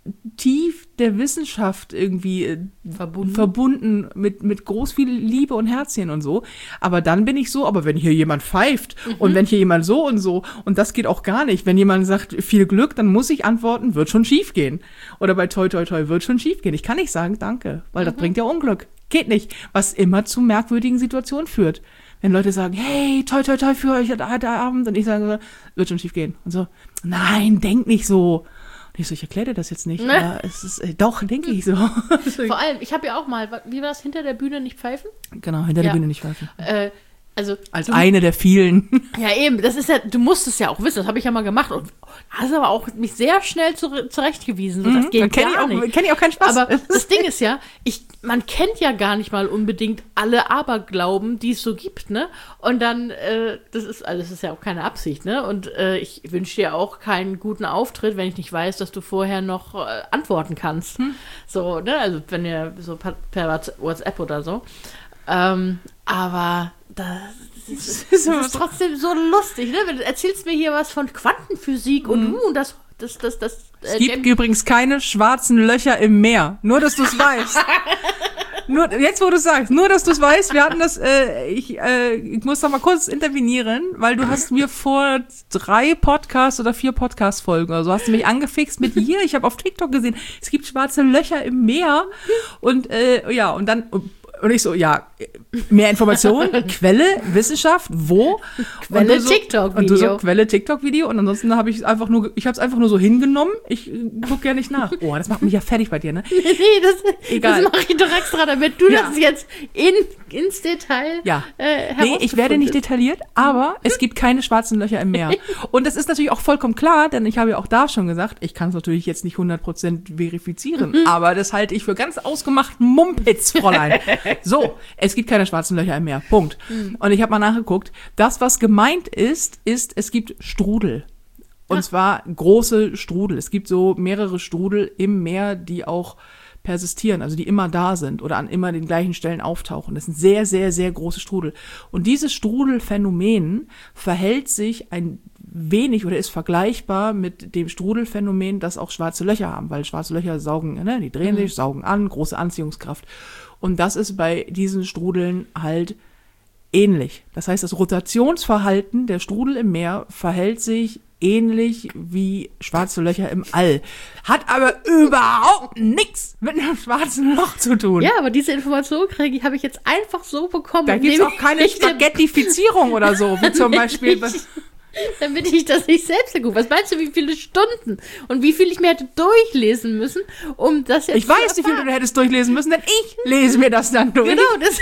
tief der Wissenschaft irgendwie äh, Verbunden. verbunden mit, mit groß viel Liebe und Herzchen und so. Aber dann bin ich so, aber wenn hier jemand pfeift mhm. und wenn hier jemand so und so und das geht auch gar nicht. Wenn jemand sagt, viel Glück, dann muss ich antworten, wird schon schief gehen. Oder bei toi toi toi, wird schon schief gehen. Ich kann nicht sagen, danke, weil mhm. das bringt ja Unglück. Geht nicht. Was immer zu merkwürdigen Situationen führt. Wenn Leute sagen, hey, toi toi toi für euch heute Abend und ich sage, wird schon schief gehen. Und so, nein, denk nicht so. Und ich so, ich erkläre dir das jetzt nicht, Ne? aber es ist, äh, doch, denke ich so. Vor allem, ich habe ja auch mal, wie war das, hinter der Bühne nicht pfeifen? Genau, hinter Ja. der Bühne nicht pfeifen. Äh, also Als du, eine der vielen. Ja, eben, das ist ja, du musst es ja auch wissen, das habe ich ja mal gemacht und hast aber auch mich sehr schnell zu, zurechtgewiesen, so, das geht Dann kenn gar ich auch, nicht. kenn ich auch keinen Spaß. Aber das Ding ist ja, ich, man kennt ja gar nicht mal unbedingt alle Aberglauben, die es so gibt, ne? Und dann, äh, das ist, also das ist ja auch keine Absicht, ne? Und äh, ich wünsche dir auch keinen guten Auftritt, wenn ich nicht weiß, dass du vorher noch äh, antworten kannst. Hm. So, ne? Also wenn ihr so per, per WhatsApp oder so. Ähm, aber das ist, das ist trotzdem so lustig, ne? Du erzählst mir hier was von Quantenphysik und Mhm. uh, und das, das, das, das. Es gibt James- übrigens keine schwarzen Löcher im Meer. Nur, dass du es weißt. Nur, jetzt, wo du es sagst, nur, dass du es weißt, wir hatten das, äh, ich, äh, ich muss da mal kurz intervenieren, weil du hast mir vor drei Podcasts oder vier Podcast-Folgen oder so, hast du mich angefixt mit hier, ich habe auf TikTok gesehen, es gibt schwarze Löcher im Meer und, äh, ja, und dann, und ich so, ja, mehr Informationen, Quelle, Wissenschaft, wo? Quelle und du so, TikTok-Video. Und du so, Quelle TikTok-Video und ansonsten habe ich einfach nur, ich habe es einfach nur so hingenommen, ich äh, gucke ja nicht nach. Oh, das macht mich ja fertig bei dir, ne? Nee, das, Egal. das mache ich doch extra, damit du Ja. das jetzt in, ins Detail Ja. äh, Nee, ich werde nicht herausgefunden. detailliert, aber es gibt keine schwarzen Löcher im Meer. Und das ist natürlich auch vollkommen klar, denn ich habe ja auch da schon gesagt, ich kann es natürlich jetzt nicht hundert Prozent verifizieren, aber das halte ich für ganz ausgemachten Mumpitz, Fräulein. So, es gibt keine schwarzen Löcher im Meer, Punkt. Und ich habe mal nachgeguckt, das, was gemeint ist, ist, es gibt Strudel. Und Ja. zwar große Strudel. Es gibt so mehrere Strudel im Meer, die auch persistieren, also die immer da sind oder an immer den gleichen Stellen auftauchen. Das sind sehr, sehr, sehr große Strudel. Und dieses Strudelphänomen verhält sich ein wenig oder ist vergleichbar mit dem Strudelphänomen, das auch schwarze Löcher haben, weil schwarze Löcher saugen, ne, die drehen sich, saugen an, große Anziehungskraft. Und das ist bei diesen Strudeln halt ähnlich. Das heißt, das Rotationsverhalten der Strudel im Meer verhält sich ähnlich wie schwarze Löcher im All. Hat aber überhaupt nichts mit einem schwarzen Loch zu tun. Ja, aber diese Information kriege ich, habe ich jetzt einfach so bekommen. Da gibt es indem auch keine ich- Spaghettifizierung oder so, wie zum Beispiel bei, Damit ich das nicht selbst gucke. Was meinst du, wie viele Stunden und wie viel ich mir hätte durchlesen müssen, um das jetzt ich weiß, zu wie viel erfahren? du hättest durchlesen müssen, denn ich lese mir das dann durch. Genau, das.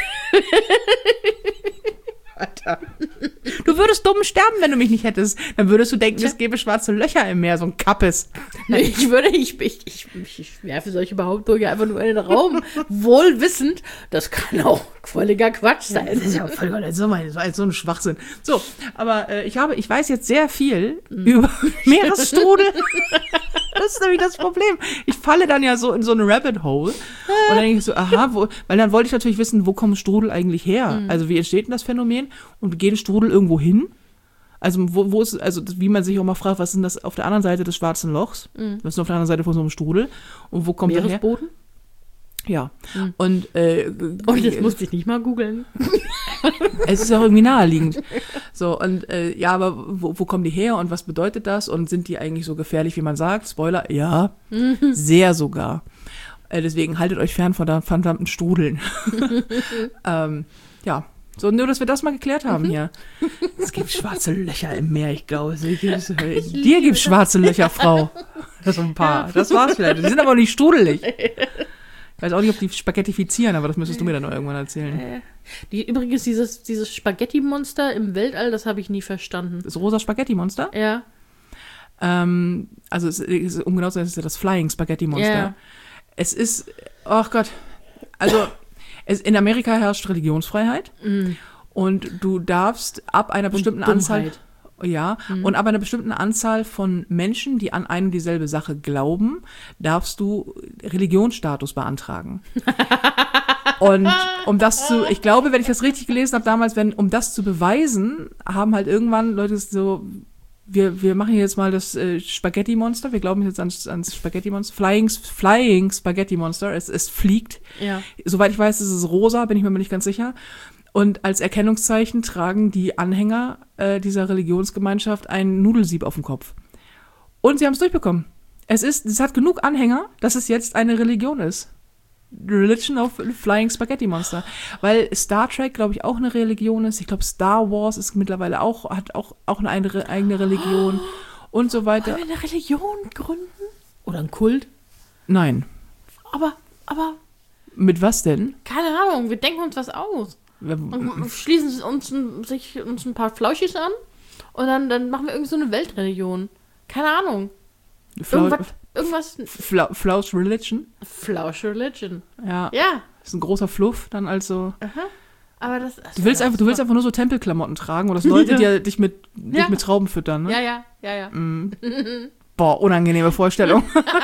Alter. Du würdest dumm sterben, wenn du mich nicht hättest. Dann würdest du denken, es gäbe schwarze Löcher im Meer, so ein Kappes. Nee, ich würde, ich, ich, ich, ich werfe solche Behauptungen einfach nur in den Raum, wohl wissend, das kann auch völliger Quatsch sein. Das ist ja voll geil, so, mein, so, so ein Schwachsinn. So, aber äh, ich habe, ich weiß jetzt sehr viel über Meeresstrudel. Das ist nämlich das Problem. Ich falle dann ja so in so eine Rabbit Hole. Und dann denke ich so, aha, wo, weil dann wollte ich natürlich wissen, wo kommen Strudel eigentlich her? Also wie entsteht denn das Phänomen? Und gehen Strudel irgendwo hin? Also wo, wo ist, also wie man sich auch mal fragt, was ist denn das auf der anderen Seite des schwarzen Lochs? Was ist denn auf der anderen Seite von so einem Strudel? Und wo kommt der her? Meeresboden? Ja. Und äh, Oh, das musste ich nicht mal googeln. es ist ja auch irgendwie naheliegend. So, und äh, ja, aber wo, wo kommen die her und was bedeutet das? Und sind die eigentlich so gefährlich, wie man sagt? Spoiler, ja, sehr sogar. Äh, deswegen haltet euch fern von der verdammten Strudeln. ähm, ja, so, nur, dass wir das mal geklärt haben hier. Es gibt schwarze Löcher im Meer, ich glaube. Es gibt- es- Dir gibt schwarze Löcher, Frau. Das sind ein paar. Das war's vielleicht. Die sind aber auch nicht strudelig. Ich weiß auch nicht, ob die spaghettifizieren, aber das müsstest du mir dann noch irgendwann erzählen. Die, übrigens, dieses, dieses Spaghetti-Monster im Weltall, das habe ich nie verstanden. Das rosa Spaghetti-Monster? Ja. Ähm, also, es ist, um genau zu sein, es ist ja das Flying Spaghetti-Monster. Ja. Es ist, ach Gott, also es, in Amerika herrscht Religionsfreiheit und du darfst ab einer bestimmten Anzahl, Dummheit. ja, und ab einer bestimmten Anzahl von Menschen, die an eine und dieselbe Sache glauben, darfst du Religionsstatus beantragen. Und um das zu, ich glaube, wenn ich das richtig gelesen habe damals, wenn, um das zu beweisen, haben halt irgendwann Leute so wir, wir machen jetzt mal das äh, Spaghetti-Monster. Wir glauben jetzt ans, ans Spaghetti-Monster. Flying, Flying Spaghetti-Monster. Es, es fliegt. Ja. Soweit ich weiß, ist es rosa, bin ich mir mal nicht ganz sicher. Und als Erkennungszeichen tragen die Anhänger äh, dieser Religionsgemeinschaft ein Nudelsieb auf dem Kopf. Und sie haben es durchbekommen. Es ist, es hat genug Anhänger, dass es jetzt eine Religion ist. Religion of Flying Spaghetti Monster. Weil Star Trek, glaube ich, auch eine Religion ist. Ich glaube, Star Wars ist mittlerweile auch, hat auch, auch eine eigene, eigene Religion und so weiter. Wollen wir eine Religion gründen? Oder ein Kult? Nein. Aber, aber, Mit was denn? keine Ahnung, wir denken uns was aus. Und schließen uns ein, sich uns ein paar Flauschis an und dann, dann machen wir irgendwie so eine Weltreligion. Keine Ahnung. Flau- Irgendwas, irgendwas. Fla- Flausch Religion? Flausch Religion. Ja. Ja. Das ist ein großer Fluff, dann also. Aha. Aber das, das Du willst einfach, du willst einfach nur so Tempelklamotten tragen oder dass Leute dir dich mit, dich Ja. mit Trauben füttern, ne? Ja, ja, ja, ja. Mm. Boah, unangenehme Vorstellung.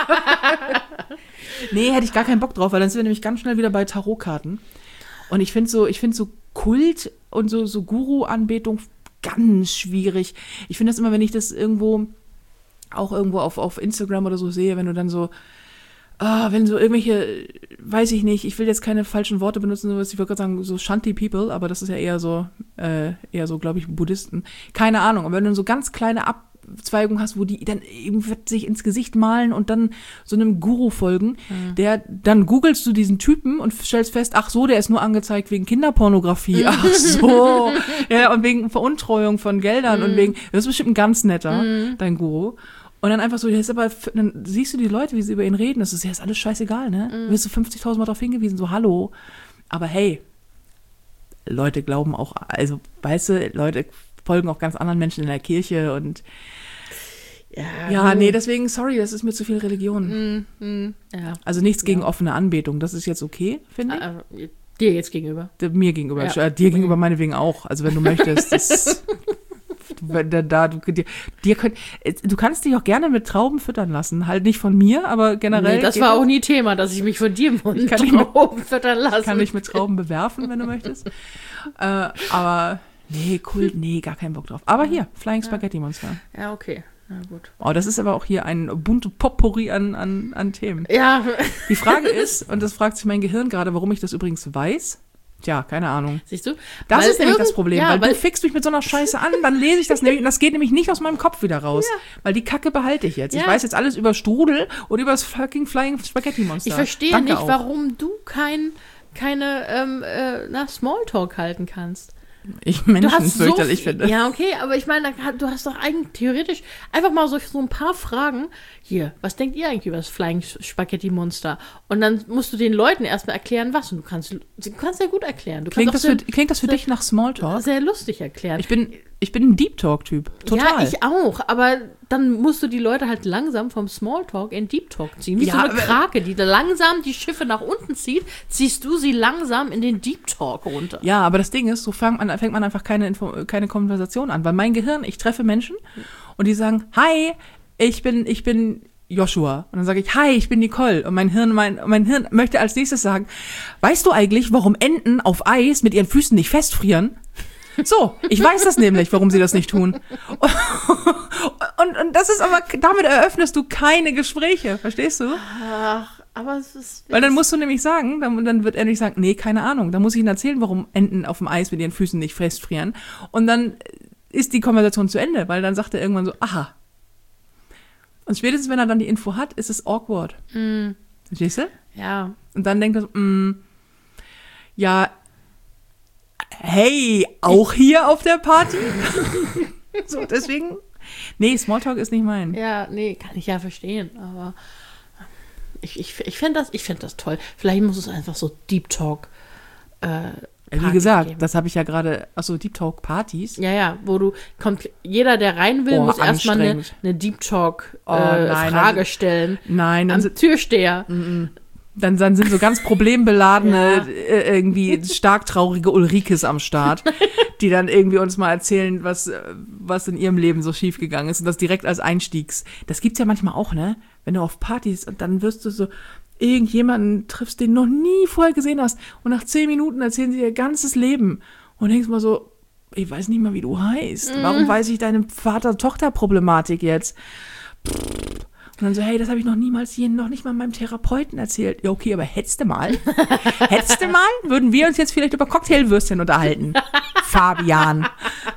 Nee, hätte ich gar keinen Bock drauf, weil dann sind wir nämlich ganz schnell wieder bei Tarotkarten. Und ich finde so, ich finde so Kult und so, so Guru-Anbetung ganz schwierig. Ich finde das immer, wenn ich das irgendwo, auch irgendwo auf, auf Instagram oder so sehe, wenn du dann so, ah, wenn so irgendwelche, weiß ich nicht, ich will jetzt keine falschen Worte benutzen, sowas, ich würde gerade sagen, so Shanti-People, aber das ist ja eher so, äh, eher so, glaube ich, Buddhisten. Keine Ahnung, aber wenn du so ganz kleine Abzweigungen hast, wo die dann eben sich ins Gesicht malen und dann so einem Guru folgen, mhm. der, dann googelst du diesen Typen und stellst fest, ach so, der ist nur angezeigt wegen Kinderpornografie, ach so, ja, und wegen Veruntreuung von Geldern mhm. und wegen, das ist bestimmt ein ganz netter, mhm. dein Guru. Und dann einfach so, das ist aber, dann siehst du die Leute, wie sie über ihn reden, das ist ja ist alles scheißegal, ne? Mhm. Wirst du fünfzigtausend Mal darauf hingewiesen, so, hallo. Aber hey, Leute glauben auch, also, weißt du, Leute folgen auch ganz anderen Menschen in der Kirche und Ja, ja, nee, deswegen, sorry, das ist mir zu viel Religion. Mm, mm, ja. Also nichts gegen Ja. offene Anbetung, das ist jetzt okay, finde ich. Äh, dir jetzt gegenüber. D- Mir gegenüber, Ja. äh, dir gegenüber meinetwegen auch. Also wenn du möchtest, das, wenn da, da du, dir, dir könnt, äh, du kannst dich auch gerne mit Trauben füttern lassen. Halt nicht von mir, aber generell. Nee, das geht war auch nie Thema, dass ich mich von dir von Ich kann dich mit- Trauben füttern lasse. kann dich mit Trauben bewerfen, wenn du möchtest. Äh, aber nee, cool, nee, gar keinen Bock drauf. Aber hier, Flying Spaghetti Monster. Ja, okay. Na gut. Oh, das ist aber auch hier ein bunte Potpourri an, an, an Themen. Ja, Die Frage ist, und das fragt sich mein Gehirn gerade, warum ich das übrigens weiß. Tja, keine Ahnung. siehst du? Das Weil ist nämlich das irgend- Problem, ja, weil, weil du fickst mich mit so einer Scheiße an, dann lese ich das nämlich, und das geht nämlich nicht aus meinem Kopf wieder raus. Ja. Weil die Kacke behalte ich jetzt. Ich Ja. weiß jetzt alles über Strudel und über das fucking Flying Spaghetti Monster. Ich verstehe Danke nicht, auch. warum du kein, keine ähm, äh, na, Smalltalk halten kannst. ich Menschen Du hast so fürchterlich viel- finde. Ja, okay, aber ich meine, da- du hast doch eigentlich theoretisch einfach mal so, so ein paar Fragen. Hier, was denkt ihr eigentlich über das Flying Spaghetti Monster? Und dann musst du den Leuten erstmal erklären, was. Und du kannst, du kannst sehr gut erklären. Du Klingt, kannst das auch für, klingt das für dich nach Smalltalk? sehr, sehr lustig erklären. Ich bin, ich bin ein Deep Talk-Typ. Total. Ja, ich auch, aber dann musst du die Leute halt langsam vom Smalltalk in Deep Talk ziehen. Wie Ja, so eine aber- Krake, die da langsam die Schiffe nach unten zieht, ziehst du sie langsam in den Deep Talk runter. Ja, aber das Ding ist, so fängt man, fängt man einfach keine, Info, keine Konversation an. Weil mein Gehirn, ich treffe Menschen und die sagen, hi, ich bin, ich bin Joshua. Und dann sage ich, hi, ich bin Nicole. Und mein Hirn, mein, mein Hirn möchte als nächstes sagen, weißt du eigentlich, warum Enten auf Eis mit ihren Füßen nicht festfrieren? So, ich weiß das nämlich, warum sie das nicht tun. Und, und das ist aber, damit eröffnest du keine Gespräche, verstehst du? Ach, aber es ist... Weil dann musst du nämlich sagen, dann, dann wird er nicht sagen, nee, keine Ahnung. Dann muss ich ihm erzählen, warum Enten auf dem Eis mit ihren Füßen nicht festfrieren. Und dann ist die Konversation zu Ende, weil dann sagt er irgendwann so, aha. Und spätestens, wenn er dann die Info hat, ist es awkward. Mm, Verstehst du? ja, Und dann denkt er so, mm, ja, hey, auch hier auf der Party? So, deswegen, nee, Smalltalk ist nicht mein. ja, nee, kann ich ja verstehen, aber ich, ich, ich fände das, ich fänd das toll. Vielleicht muss es einfach so Deep Talk äh, Wie Partys gesagt, geben. das habe ich ja gerade, achso, Deep Talk Partys. Ja, ja, wo du, kommt, jeder, der rein will, Oh, muss erstmal eine, anstrengend. eine Deep Talk Oh, äh, nein, Frage also- stellen. Nein, dann Am sind, Türsteher. dann, dann sind so ganz problembeladene, Ja. äh, irgendwie stark traurige Ulrikes am Start, die dann irgendwie uns mal erzählen, was, äh, was in ihrem Leben so schiefgegangen ist und das direkt als Einstiegs. Das gibt's ja manchmal auch, ne? Wenn du auf Partys und dann wirst du so irgendjemanden triffst, den du noch nie vorher gesehen hast und nach zehn Minuten erzählen sie ihr ganzes Leben und denkst mal so, ich weiß nicht mal, wie du heißt. Warum weiß ich deine Vater-Tochter-Problematik jetzt? Und dann so, hey, das habe ich noch niemals hier, noch nicht mal meinem Therapeuten erzählt. Ja, okay, aber hättest du mal? hättest du mal? Würden wir uns jetzt vielleicht über Cocktailwürstchen unterhalten? Fabian.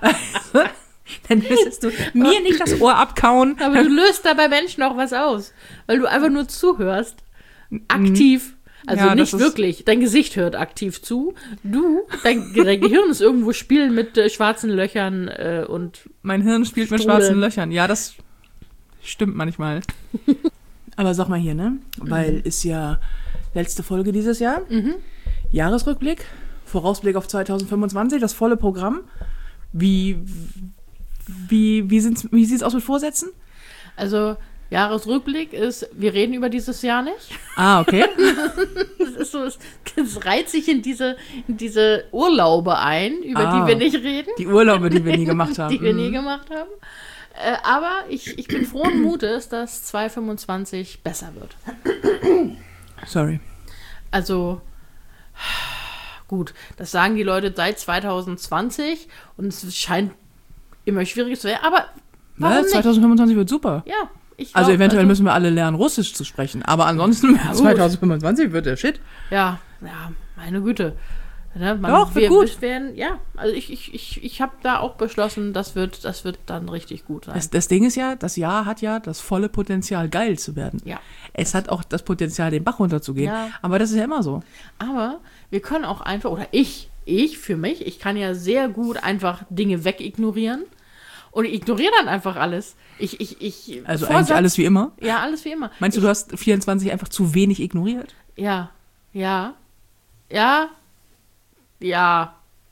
Dann müsstest du mir nicht das Ohr abkauen. Aber du löst da bei Menschen auch was aus, weil du einfach nur zuhörst. Aktiv. Also Ja, nicht das ist- wirklich. Dein Gesicht hört aktiv zu. Du, dein, dein Gehirn ist irgendwo spielen mit äh, schwarzen Löchern äh, und Mein Hirn spielt mit Strudeln. schwarzen Löchern. Ja, das stimmt manchmal. Aber sag mal hier, ne? Weil ist ja letzte Folge dieses Jahr. Jahresrückblick, Vorausblick auf zwanzig fünfundzwanzig, das volle Programm. Wie, wie, wie, sind's, wie sieht's aus mit Vorsätzen? also Jahresrückblick ist, wir reden über dieses Jahr nicht. Ah, okay. Das ist so, es, es reiht sich in diese, in diese Urlaube ein, über Ah. die wir nicht reden. Die Urlaube, die wir nie gemacht haben. Die wir nie Mhm. gemacht haben. Äh, aber ich, ich bin frohen Mutes, dass zwanzig fünfundzwanzig besser wird. Sorry. Also, gut, das sagen die Leute seit zwanzig zwanzig und es scheint immer schwierig zu werden, aber warum Ne? nicht? zwanzig fünfundzwanzig wird super. Ja, ich Also glaub, eventuell müssen wir alle lernen, Russisch zu sprechen. Aber ansonsten gut. zwanzig fünfundzwanzig wird der Shit. Ja, ja, meine Güte. Ne, man, Doch, wird wir, gut. wir werden, ja, also ich, ich, ich, ich habe da auch beschlossen, das wird, das wird dann richtig gut sein. Das, das Ding ist ja, das Jahr hat ja das volle Potenzial, geil zu werden. Ja. Es hat auch das Potenzial, den Bach runterzugehen. Ja. Aber das ist ja immer so. Aber wir können auch einfach, oder ich, ich für mich, ich kann ja sehr gut einfach Dinge wegignorieren und ich ignoriere dann einfach alles. Ich, ich, ich, Also Vorsatz- eigentlich alles wie immer. Ja, alles wie immer. Meinst du, du hast vierundzwanzig einfach zu wenig ignoriert? Ja, ja, ja, ja.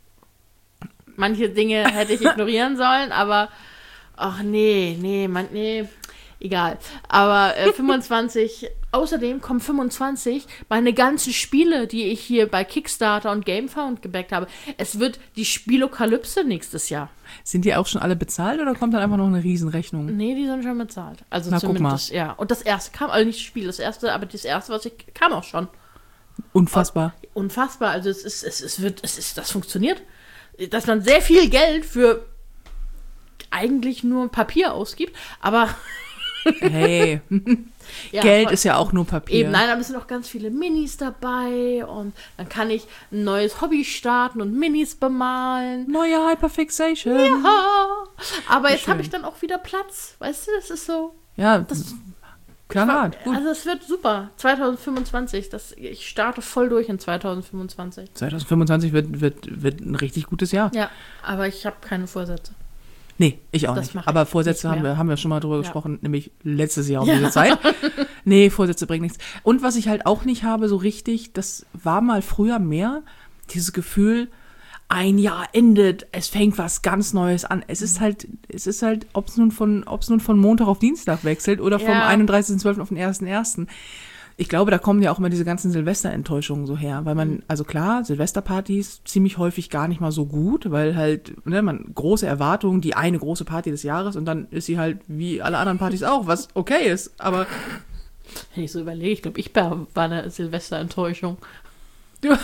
Manche Dinge hätte ich ignorieren sollen, aber ach nee, nee, man, nee, egal. Aber äh, fünfundzwanzig, außerdem kommen fünfundzwanzig meine ganzen Spiele, die ich hier bei Kickstarter und GameFound gebackt habe. Es wird die Spielokalypse nächstes Jahr. Sind die auch schon alle bezahlt oder kommt dann einfach noch eine Riesenrechnung? Nee, die sind schon bezahlt. Also Na, guck zumindest, ja. Und das erste kam, also nicht das Spiel, das erste, aber das erste, was ich, kam auch schon. Unfassbar. Unfassbar. Also es ist, es, es wird, es ist, das funktioniert. Dass man sehr viel Geld für eigentlich nur Papier ausgibt, aber Hey, ja, Geld voll- ist ja auch nur Papier. eben, nein, aber es sind auch ganz viele Minis dabei und dann kann ich ein neues Hobby starten und Minis bemalen. Neue Hyperfixation. Ja, aber jetzt schön. habe ich dann auch wieder Platz. Weißt du, das ist so. Ja, Das, knallhart. Gut. also es wird super. zwanzig fünfundzwanzig, das, ich starte voll durch in zwanzig fünfundzwanzig. zwanzig fünfundzwanzig wird, wird, wird ein richtig gutes Jahr. Ja, aber ich habe keine Vorsätze. Nee, ich auch Das nicht. mach Aber ich Vorsätze nicht haben mehr. wir, haben wir schon mal drüber Ja. gesprochen, nämlich letztes Jahr um diese Zeit. Nee, Vorsätze bringen nichts. Und was ich halt auch nicht habe so richtig, das war mal früher mehr, dieses Gefühl, ein Jahr endet, es fängt was ganz Neues an. Es ist halt, es ist halt, ob es nun von, ob es nun von Montag auf Dienstag wechselt oder vom Ja. einunddreißigsten zwölften auf den ersten ersten Ich glaube, da kommen ja auch immer diese ganzen Silvesterenttäuschungen so her, weil man, also klar, Silvesterpartys ziemlich häufig gar nicht mal so gut, weil halt, ne, man große Erwartungen, die eine große Party des Jahres und dann ist sie halt wie alle anderen Partys auch, was okay ist, aber Wenn ich so überlege, ich glaube, ich war war eine Silvesterenttäuschung. du,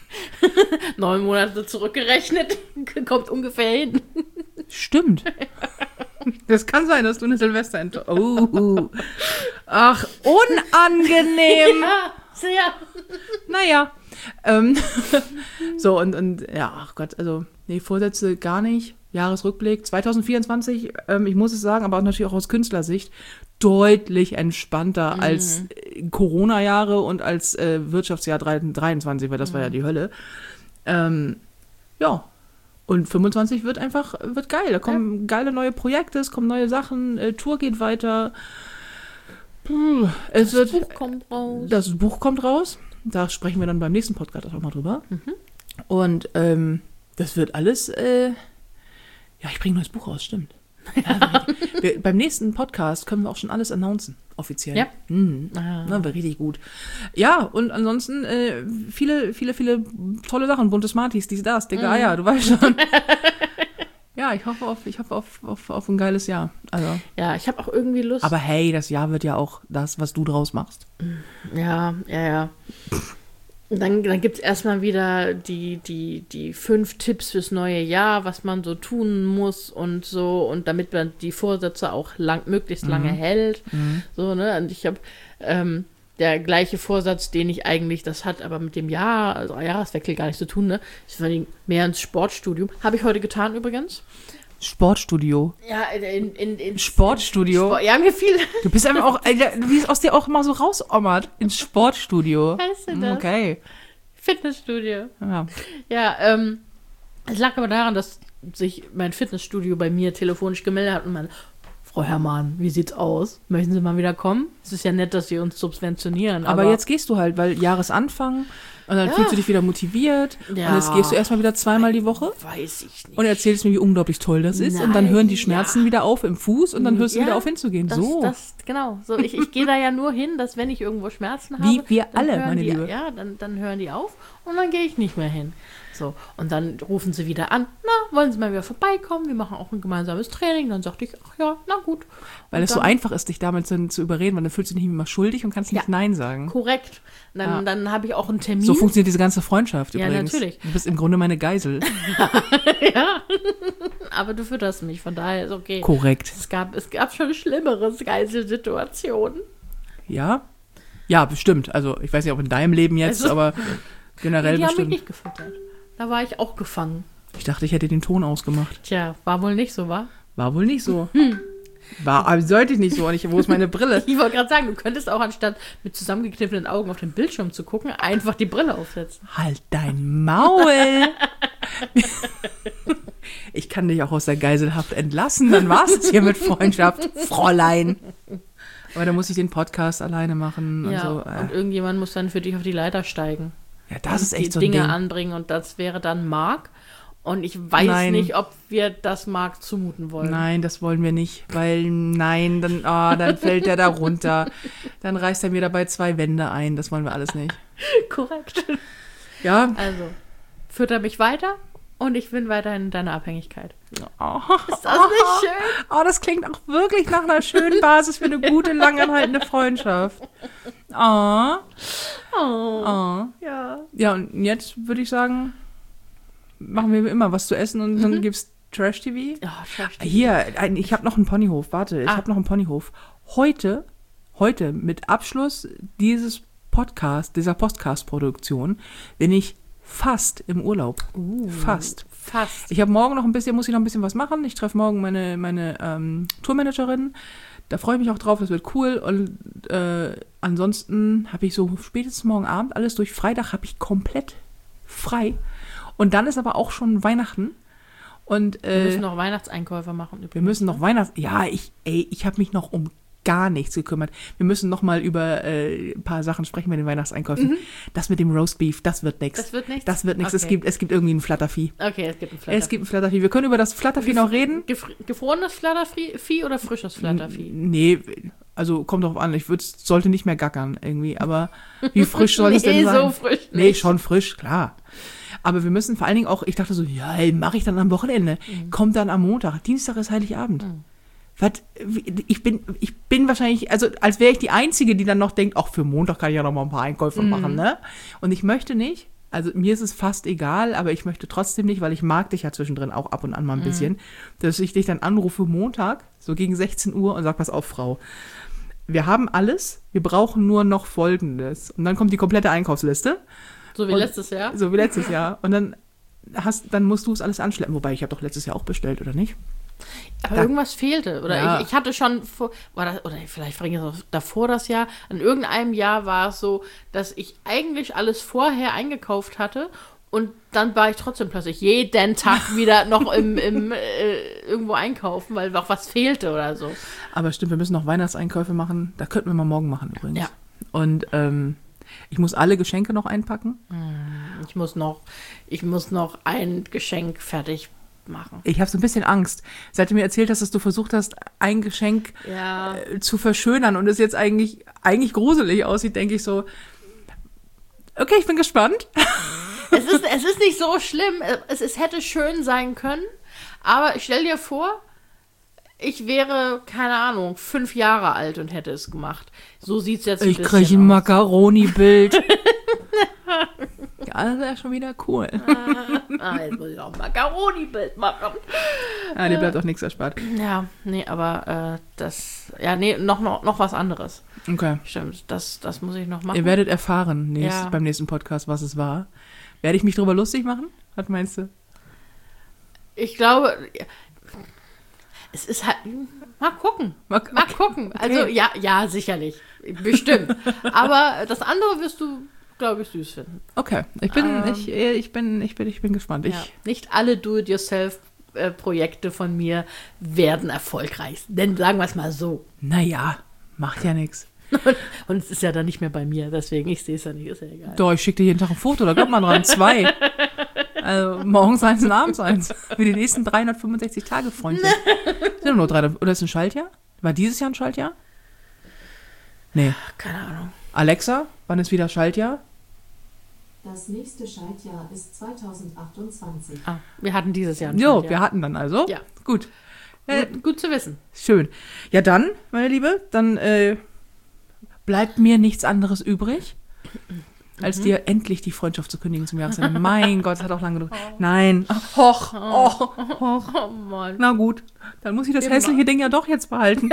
Neun Monate zurückgerechnet, kommt ungefähr hin. stimmt. Das kann sein, dass du eine Silvesterenttäuschung, oh, ach, unangenehm. Ja, sehr. Naja. Ähm, so, und, und ja, ach Gott, also, nee, Vorsätze gar nicht. Jahresrückblick zwanzig vierundzwanzig, ähm, ich muss es sagen, aber auch natürlich auch aus Künstlersicht, deutlich entspannter Mhm. als äh, Corona-Jahre und als äh, Wirtschaftsjahr dreiundzwanzig, weil das war ja die Hölle. Ähm, ja. Und fünfundzwanzig wird einfach, wird geil. Da kommen geile neue Projekte, es kommen neue Sachen, äh, Tour geht weiter. Puh, es Das wird, Buch kommt raus. das Buch kommt raus. Da sprechen wir dann beim nächsten Podcast auch mal drüber. Mhm. Und ähm, das wird alles, äh, ja, ich bringe ein neues Buch raus, stimmt. Ja, wir, beim nächsten Podcast können wir auch schon alles announcen, offiziell. Ja. Mhm. Ah. Na, wäre richtig gut. Ja, und ansonsten äh, viele, viele, viele tolle Sachen, bunte Smarties, dies, das, dicke Mhm. Eier, du weißt schon. Ja, ich hoffe auf, ich hoffe auf, auf, auf ein geiles Jahr. Also, Ja, ich habe auch irgendwie Lust. aber hey, das Jahr wird ja auch das, was du draus machst. ja, ja, ja. Dann, dann gibt es erstmal wieder die, die, die fünf Tipps fürs neue Jahr, was man so tun muss und so, und damit man die Vorsätze auch lang, möglichst Mhm. lange hält. Mhm. So, ne? Und ich habe ähm, der gleiche Vorsatz, den ich eigentlich, das hat aber mit dem Jahr, also Jahreswechsel gar nichts zu tun, ne? Ich will mehr ins Sportstudium. Habe ich heute getan übrigens. Sportstudio. Ja, in, in, in Sportstudio? Sport, ja, mir viel. Du bist einfach auch, Alter, wie es aus dir auch immer so rausommert. Ins Sportstudio. Weißt du Hm, das? Okay. Fitnessstudio. Ja. Ja, ähm, es lag aber daran, dass sich mein Fitnessstudio bei mir telefonisch gemeldet hat und man, Frau Herrmann, wie sieht's aus? Möchten Sie mal wieder kommen? Es ist ja nett, dass Sie uns subventionieren. Aber, Aber, jetzt gehst du halt, weil Jahresanfang und dann Ja. fühlst du dich wieder motiviert Ja. und jetzt gehst du erstmal wieder zweimal die Woche weiß ich nicht. und erzählst mir, wie unglaublich toll das ist und dann Nein, hören die Schmerzen ja. wieder auf im Fuß und dann hörst du Ja, wieder auf hinzugehen. Das, so. das, genau. So, ich, ich gehe da ja nur hin, dass wenn ich irgendwo Schmerzen habe, Wie wir dann alle, hören meine die, Liebe. Ja, dann, dann hören die auf und dann gehe ich nicht mehr hin. So, und dann rufen sie wieder an, na, wollen Sie mal wieder vorbeikommen? Wir machen auch ein gemeinsames Training. Dann sagte ich, ach ja, na gut. Weil Und es so dann- einfach ist, dich damit zu, zu überreden, weil dann fühlst du dich nicht immer schuldig und kannst nicht Ja. Nein sagen. Korrekt. Dann, Ja. dann habe ich auch einen Termin. So funktioniert diese ganze Freundschaft Ja, übrigens. natürlich. Du bist im Grunde meine Geisel. Ja, aber du fütterst mich, von daher ist okay. Korrekt. Es gab, es gab schon schlimmere Geiselsituationen. Ja? Ja, bestimmt. Also ich weiß nicht, ob in deinem Leben jetzt, Also- aber generell Die haben mich bestimmt. nicht gefüttert. Da war ich auch gefangen. Ich dachte, ich hätte den Ton ausgemacht. Tja, war wohl nicht so, wa? War wohl nicht so. War, aber sollte ich nicht so. Und ich, wo ist meine Brille? Ich wollte gerade sagen, du könntest auch anstatt mit zusammengekniffenen Augen auf den Bildschirm zu gucken, einfach die Brille aufsetzen. Halt dein Maul! Ich kann dich auch aus der Geiselhaft entlassen. Dann war es hier mit Freundschaft, Fräulein. Aber dann muss ich den Podcast alleine machen und Ja, so. und Äh. irgendjemand muss dann für dich auf die Leiter steigen. Ja, das ist und echt die so ein Dinge Ding. anbringen und das wäre dann Marc. Und ich weiß Nein. nicht, ob wir das Marc zumuten wollen. Nein, das wollen wir nicht, weil nein, dann, oh, dann fällt der da runter. Dann reißt er mir dabei zwei Wände ein. Das wollen wir alles nicht. Korrekt. Ja. Also, fütter mich weiter und ich bin weiterhin in deiner Abhängigkeit. Oh, Ist das nicht schön? oh, das klingt auch wirklich nach einer schönen Basis für eine gute, langanhaltende Freundschaft. Oh, Oh. oh. Ja. Ja, und jetzt würde ich sagen, machen wir immer was zu essen und dann gibt's Trash-T V. Ja, Trash T V. Hier, ein- ich habe noch einen Ponyhof. Warte, ich Ah. habe noch einen Ponyhof. Heute, heute mit Abschluss dieses Podcast, dieser Podcast-Produktion, bin ich fast im Urlaub. Fast. Fast. Ich habe morgen noch ein bisschen, muss ich noch ein bisschen was machen. Ich treffe morgen meine, meine ähm, Tourmanagerin. Da freue ich mich auch drauf, das wird cool. Und äh, ansonsten habe ich so spätestens morgen Abend alles durch. Freitag habe ich komplett frei. Und dann ist aber auch schon Weihnachten. Und Wir äh, müssen noch Weihnachtseinkäufe machen. wir müssen noch Weihnachts... Ja, ich, ey, ich habe mich noch um gar nichts gekümmert. Wir müssen noch mal über äh, ein paar Sachen sprechen bei den Weihnachtseinkäufen. Das mit dem Roastbeef, das wird nichts. Das wird nichts? Das wird nichts. Es, Okay. gibt, es gibt irgendwie ein Flattervieh. Okay, es gibt ein Flattervieh. Es gibt ein Flattervieh. Wir können über das Flattervieh noch reden. Gefr gefrorenes Flattervieh oder frisches Flattervieh? Nee, also kommt drauf an. Ich würd, sollte nicht mehr gackern irgendwie. Aber wie frisch soll es denn Nee, sein? so frisch Nee, nicht. schon frisch, klar. Aber wir müssen vor allen Dingen auch, ich dachte so, ja, mache ich dann am Wochenende. Mhm. Kommt dann am Montag. Dienstag ist Heiligabend. Was, ich bin, ich bin wahrscheinlich, also als wäre ich die Einzige, die dann noch denkt, ach, für Montag kann ich ja noch mal ein paar Einkäufe Mhm. machen, ne? Und ich möchte nicht, also mir ist es fast egal, aber ich möchte trotzdem nicht, weil ich mag dich ja zwischendrin auch ab und an mal ein bisschen, dass ich dich dann anrufe Montag, so gegen sechzehn Uhr und sag, pass auf, Frau, wir haben alles, wir brauchen nur noch Folgendes. Und dann kommt die komplette Einkaufsliste. So wie Und- letztes Jahr? So wie letztes Jahr. Und dann hast, dann musst du es alles anschleppen. Wobei, ich habe doch letztes Jahr auch bestellt, oder nicht? Aber Da- irgendwas fehlte. Oder Ja. ich, ich hatte schon vor, war das, oder vielleicht bringe ich es auch davor das Jahr, an irgendeinem Jahr war es so, dass ich eigentlich alles vorher eingekauft hatte und dann war ich trotzdem plötzlich jeden Tag wieder noch im, im äh, irgendwo einkaufen, weil noch was fehlte oder so. Aber stimmt, wir müssen noch Weihnachtseinkäufe machen. Da könnten wir mal morgen machen übrigens. Ja. Und ähm, ich muss alle Geschenke noch einpacken. Ich muss noch, ich muss noch ein Geschenk fertig machen. Ich habe so ein bisschen Angst. Seit du mir erzählt hast, dass du versucht hast, ein Geschenk Ja. äh, zu verschönern und es jetzt eigentlich, eigentlich gruselig aussieht, denke ich so, okay, ich bin gespannt. Es ist, es ist nicht so schlimm. Es, es hätte schön sein können. Aber stell dir vor, ich wäre, keine Ahnung, fünf Jahre alt und hätte es gemacht. So sieht es jetzt ein Ich bisschen kriege ein aus. Macaroni-Bild. Ja, das wäre schon wieder cool. Ah, jetzt muss ich auch ein Macaroni-Bild machen. Ja, dir bleibt auch nichts erspart. Ja, nee, aber äh, das, ja, nee, noch, noch, noch was anderes. Okay. Stimmt, das, das muss ich noch machen. Ihr werdet erfahren nächst, Ja. beim nächsten Podcast, was es war. Werde ich mich drüber lustig machen? Was meinst du? Ich glaube, es ist halt, mal gucken, Mal- mal gucken. Also, ja, ja, sicherlich, bestimmt. Aber das andere wirst du, glaube ich, süß finden. Okay, ich bin, Ähm. ich, äh, ich bin, ich bin, ich bin gespannt. Ich, Ja. Nicht alle Do-it-yourself-Projekte von mir werden erfolgreich. Denn sagen wir es mal so. Naja, macht ja nichts. Und es ist ja dann nicht mehr bei mir, deswegen, ich sehe es ja nicht, ist ja egal. Doch, ich schicke dir jeden Tag ein Foto, da kommt man dran. Zwei. Also morgens eins und abends eins. Für die nächsten dreihundertfünfundsechzig Tage, Freundchen. Sind nur dreihundert, oder ist ein Schaltjahr? War dieses Jahr ein Schaltjahr? Nee. Keine Ahnung. Alexa, wann ist wieder Schaltjahr? Das nächste Schaltjahr ist zweitausendachtundzwanzig. Ah, wir hatten dieses Jahr ein Jo, Schaltjahr. wir hatten dann also. Ja. Gut. Äh, Gut, gut zu wissen. schön. Ja dann, meine Liebe, dann äh, bleibt mir nichts anderes übrig, als dir endlich die Freundschaft zu kündigen zum Jahresende. Mein Gott, es hat auch lange gedauert. Nein. Ach, hoch, oh, hoch. Oh Mann. Na gut, dann muss ich das Immer. hässliche Ding ja doch jetzt behalten.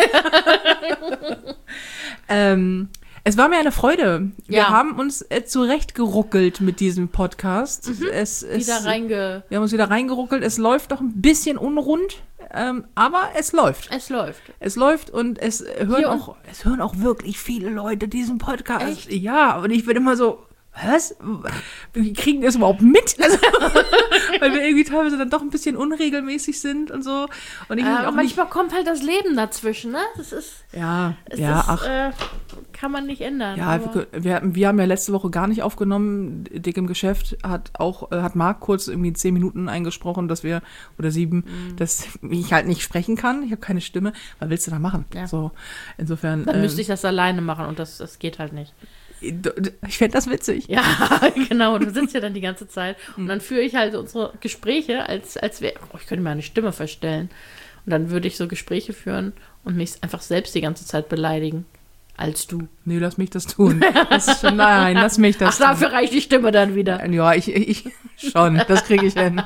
ähm, es war mir eine Freude. Wir Ja. haben uns äh, zurechtgeruckelt mit diesem Podcast. Es, es, Wieder reinge... wir haben uns wieder reingeruckelt. Es läuft doch ein bisschen unrund, ähm, aber es läuft. Es läuft. Es läuft und es hören, Hier und- auch, es hören auch wirklich viele Leute diesen Podcast. Echt? Ja, und ich bin immer so, was? Wir kriegen das überhaupt mit? Also, weil wir irgendwie teilweise dann doch ein bisschen unregelmäßig sind und so. Und ich mich Äh, auch nicht. manchmal kommt halt das Leben dazwischen, ne? Das ist... Ja, Es ja, ist, ach. Äh, kann man nicht ändern. Ja, aber- wir, wir, wir haben ja letzte Woche gar nicht aufgenommen. Dick im Geschäft hat auch, äh, hat Marc kurz irgendwie zehn Minuten eingesprochen, dass wir, oder sieben, Mhm. dass ich halt nicht sprechen kann. Ich habe keine Stimme. Was willst du da machen? Ja. So, insofern. Dann ähm, müsste ich das alleine machen und das, das geht halt nicht. Ich fände das witzig. Ja, genau. Du sitzt ja dann die ganze Zeit Mhm. und dann führe ich halt unsere Gespräche, als, als wäre, oh, ich könnte meine Stimme verstellen. Und dann würde ich so Gespräche führen und mich einfach selbst die ganze Zeit beleidigen. Als du. Nee, lass mich das tun. Das ist schon, nein, lass mich das Ach, dafür reicht die Stimme dann wieder. tun. Ja, ich, ich schon, das kriege ich hin.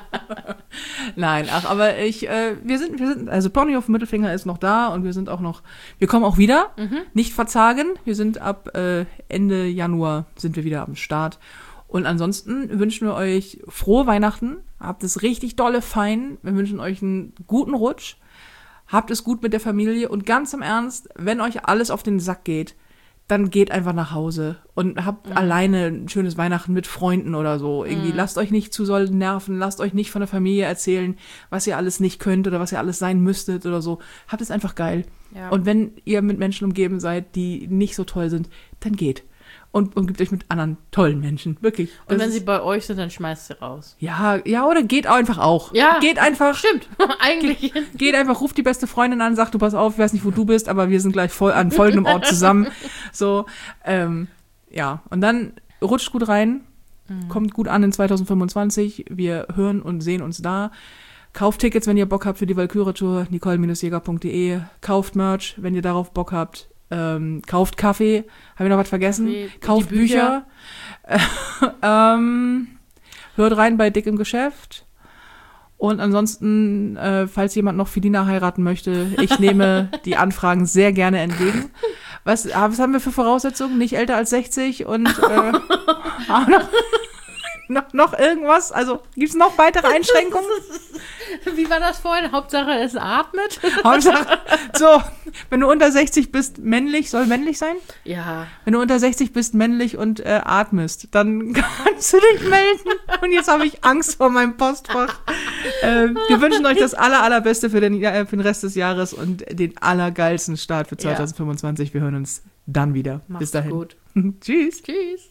Nein, ach, aber ich, äh, wir sind, wir sind, also Ponyhof Mittelfinger ist noch da und wir sind auch noch, wir kommen auch wieder, nicht verzagen. Wir sind ab äh, Ende Januar sind wir wieder am Start. Und ansonsten wünschen wir euch frohe Weihnachten, habt es richtig dolle fein, wir wünschen euch einen guten Rutsch. Habt es gut mit der Familie und ganz im Ernst, wenn euch alles auf den Sack geht, dann geht einfach nach Hause und habt Mhm. alleine ein schönes Weihnachten mit Freunden oder so. Irgendwie lasst euch nicht zu doll nerven, lasst euch nicht von der Familie erzählen, was ihr alles nicht könnt oder was ihr alles sein müsstet oder so. Habt es einfach geil. Ja. Und wenn ihr mit Menschen umgeben seid, die nicht so toll sind, dann geht. Und umgibt euch mit anderen tollen Menschen. Wirklich. Und Das wenn ist- sie bei euch sind, dann schmeißt sie raus. ja, ja, oder geht einfach auch. Ja. Geht einfach. Stimmt, eigentlich. Geht einfach, ruft die beste Freundin an, sagt, du pass auf, ich weiß nicht, wo du bist, aber wir sind gleich voll an folgendem Ort zusammen. So, ähm, ja. Und dann rutscht gut rein, kommt gut an in zweitausendfünfundzwanzig. Wir hören und sehen uns da. Kauft Tickets, wenn ihr Bock habt für die Valkyrie-Tour, nicole Jäger punkt de. Kauft Merch, wenn ihr darauf Bock habt. Ähm, kauft Kaffee. Habe ich noch was vergessen? Kaffee, Kauft die Bücher. Bücher. ähm, hört rein bei Dick im Geschäft. Und ansonsten, äh, falls jemand noch Felina heiraten möchte, ich nehme die Anfragen sehr gerne entgegen. Was, ah, was haben wir für Voraussetzungen? Nicht älter als sechzig und äh, ah, noch, noch, noch irgendwas? Also gibt's noch weitere Einschränkungen? Wie war das vorhin? Hauptsache, es atmet. Hauptsache, so, wenn du unter sechzig bist, männlich, soll männlich sein? Ja. Wenn du unter sechzig bist, männlich und äh, atmest, dann kannst du dich melden. Und jetzt habe ich Angst vor meinem Postfach. Äh, wir wünschen euch das aller, allerbeste für den, äh, für den Rest des Jahres und den allergeilsten Start für Ja. zweitausendfünfundzwanzig. Wir hören uns dann wieder. Macht's Bis dahin. gut. Tschüss. Tschüss.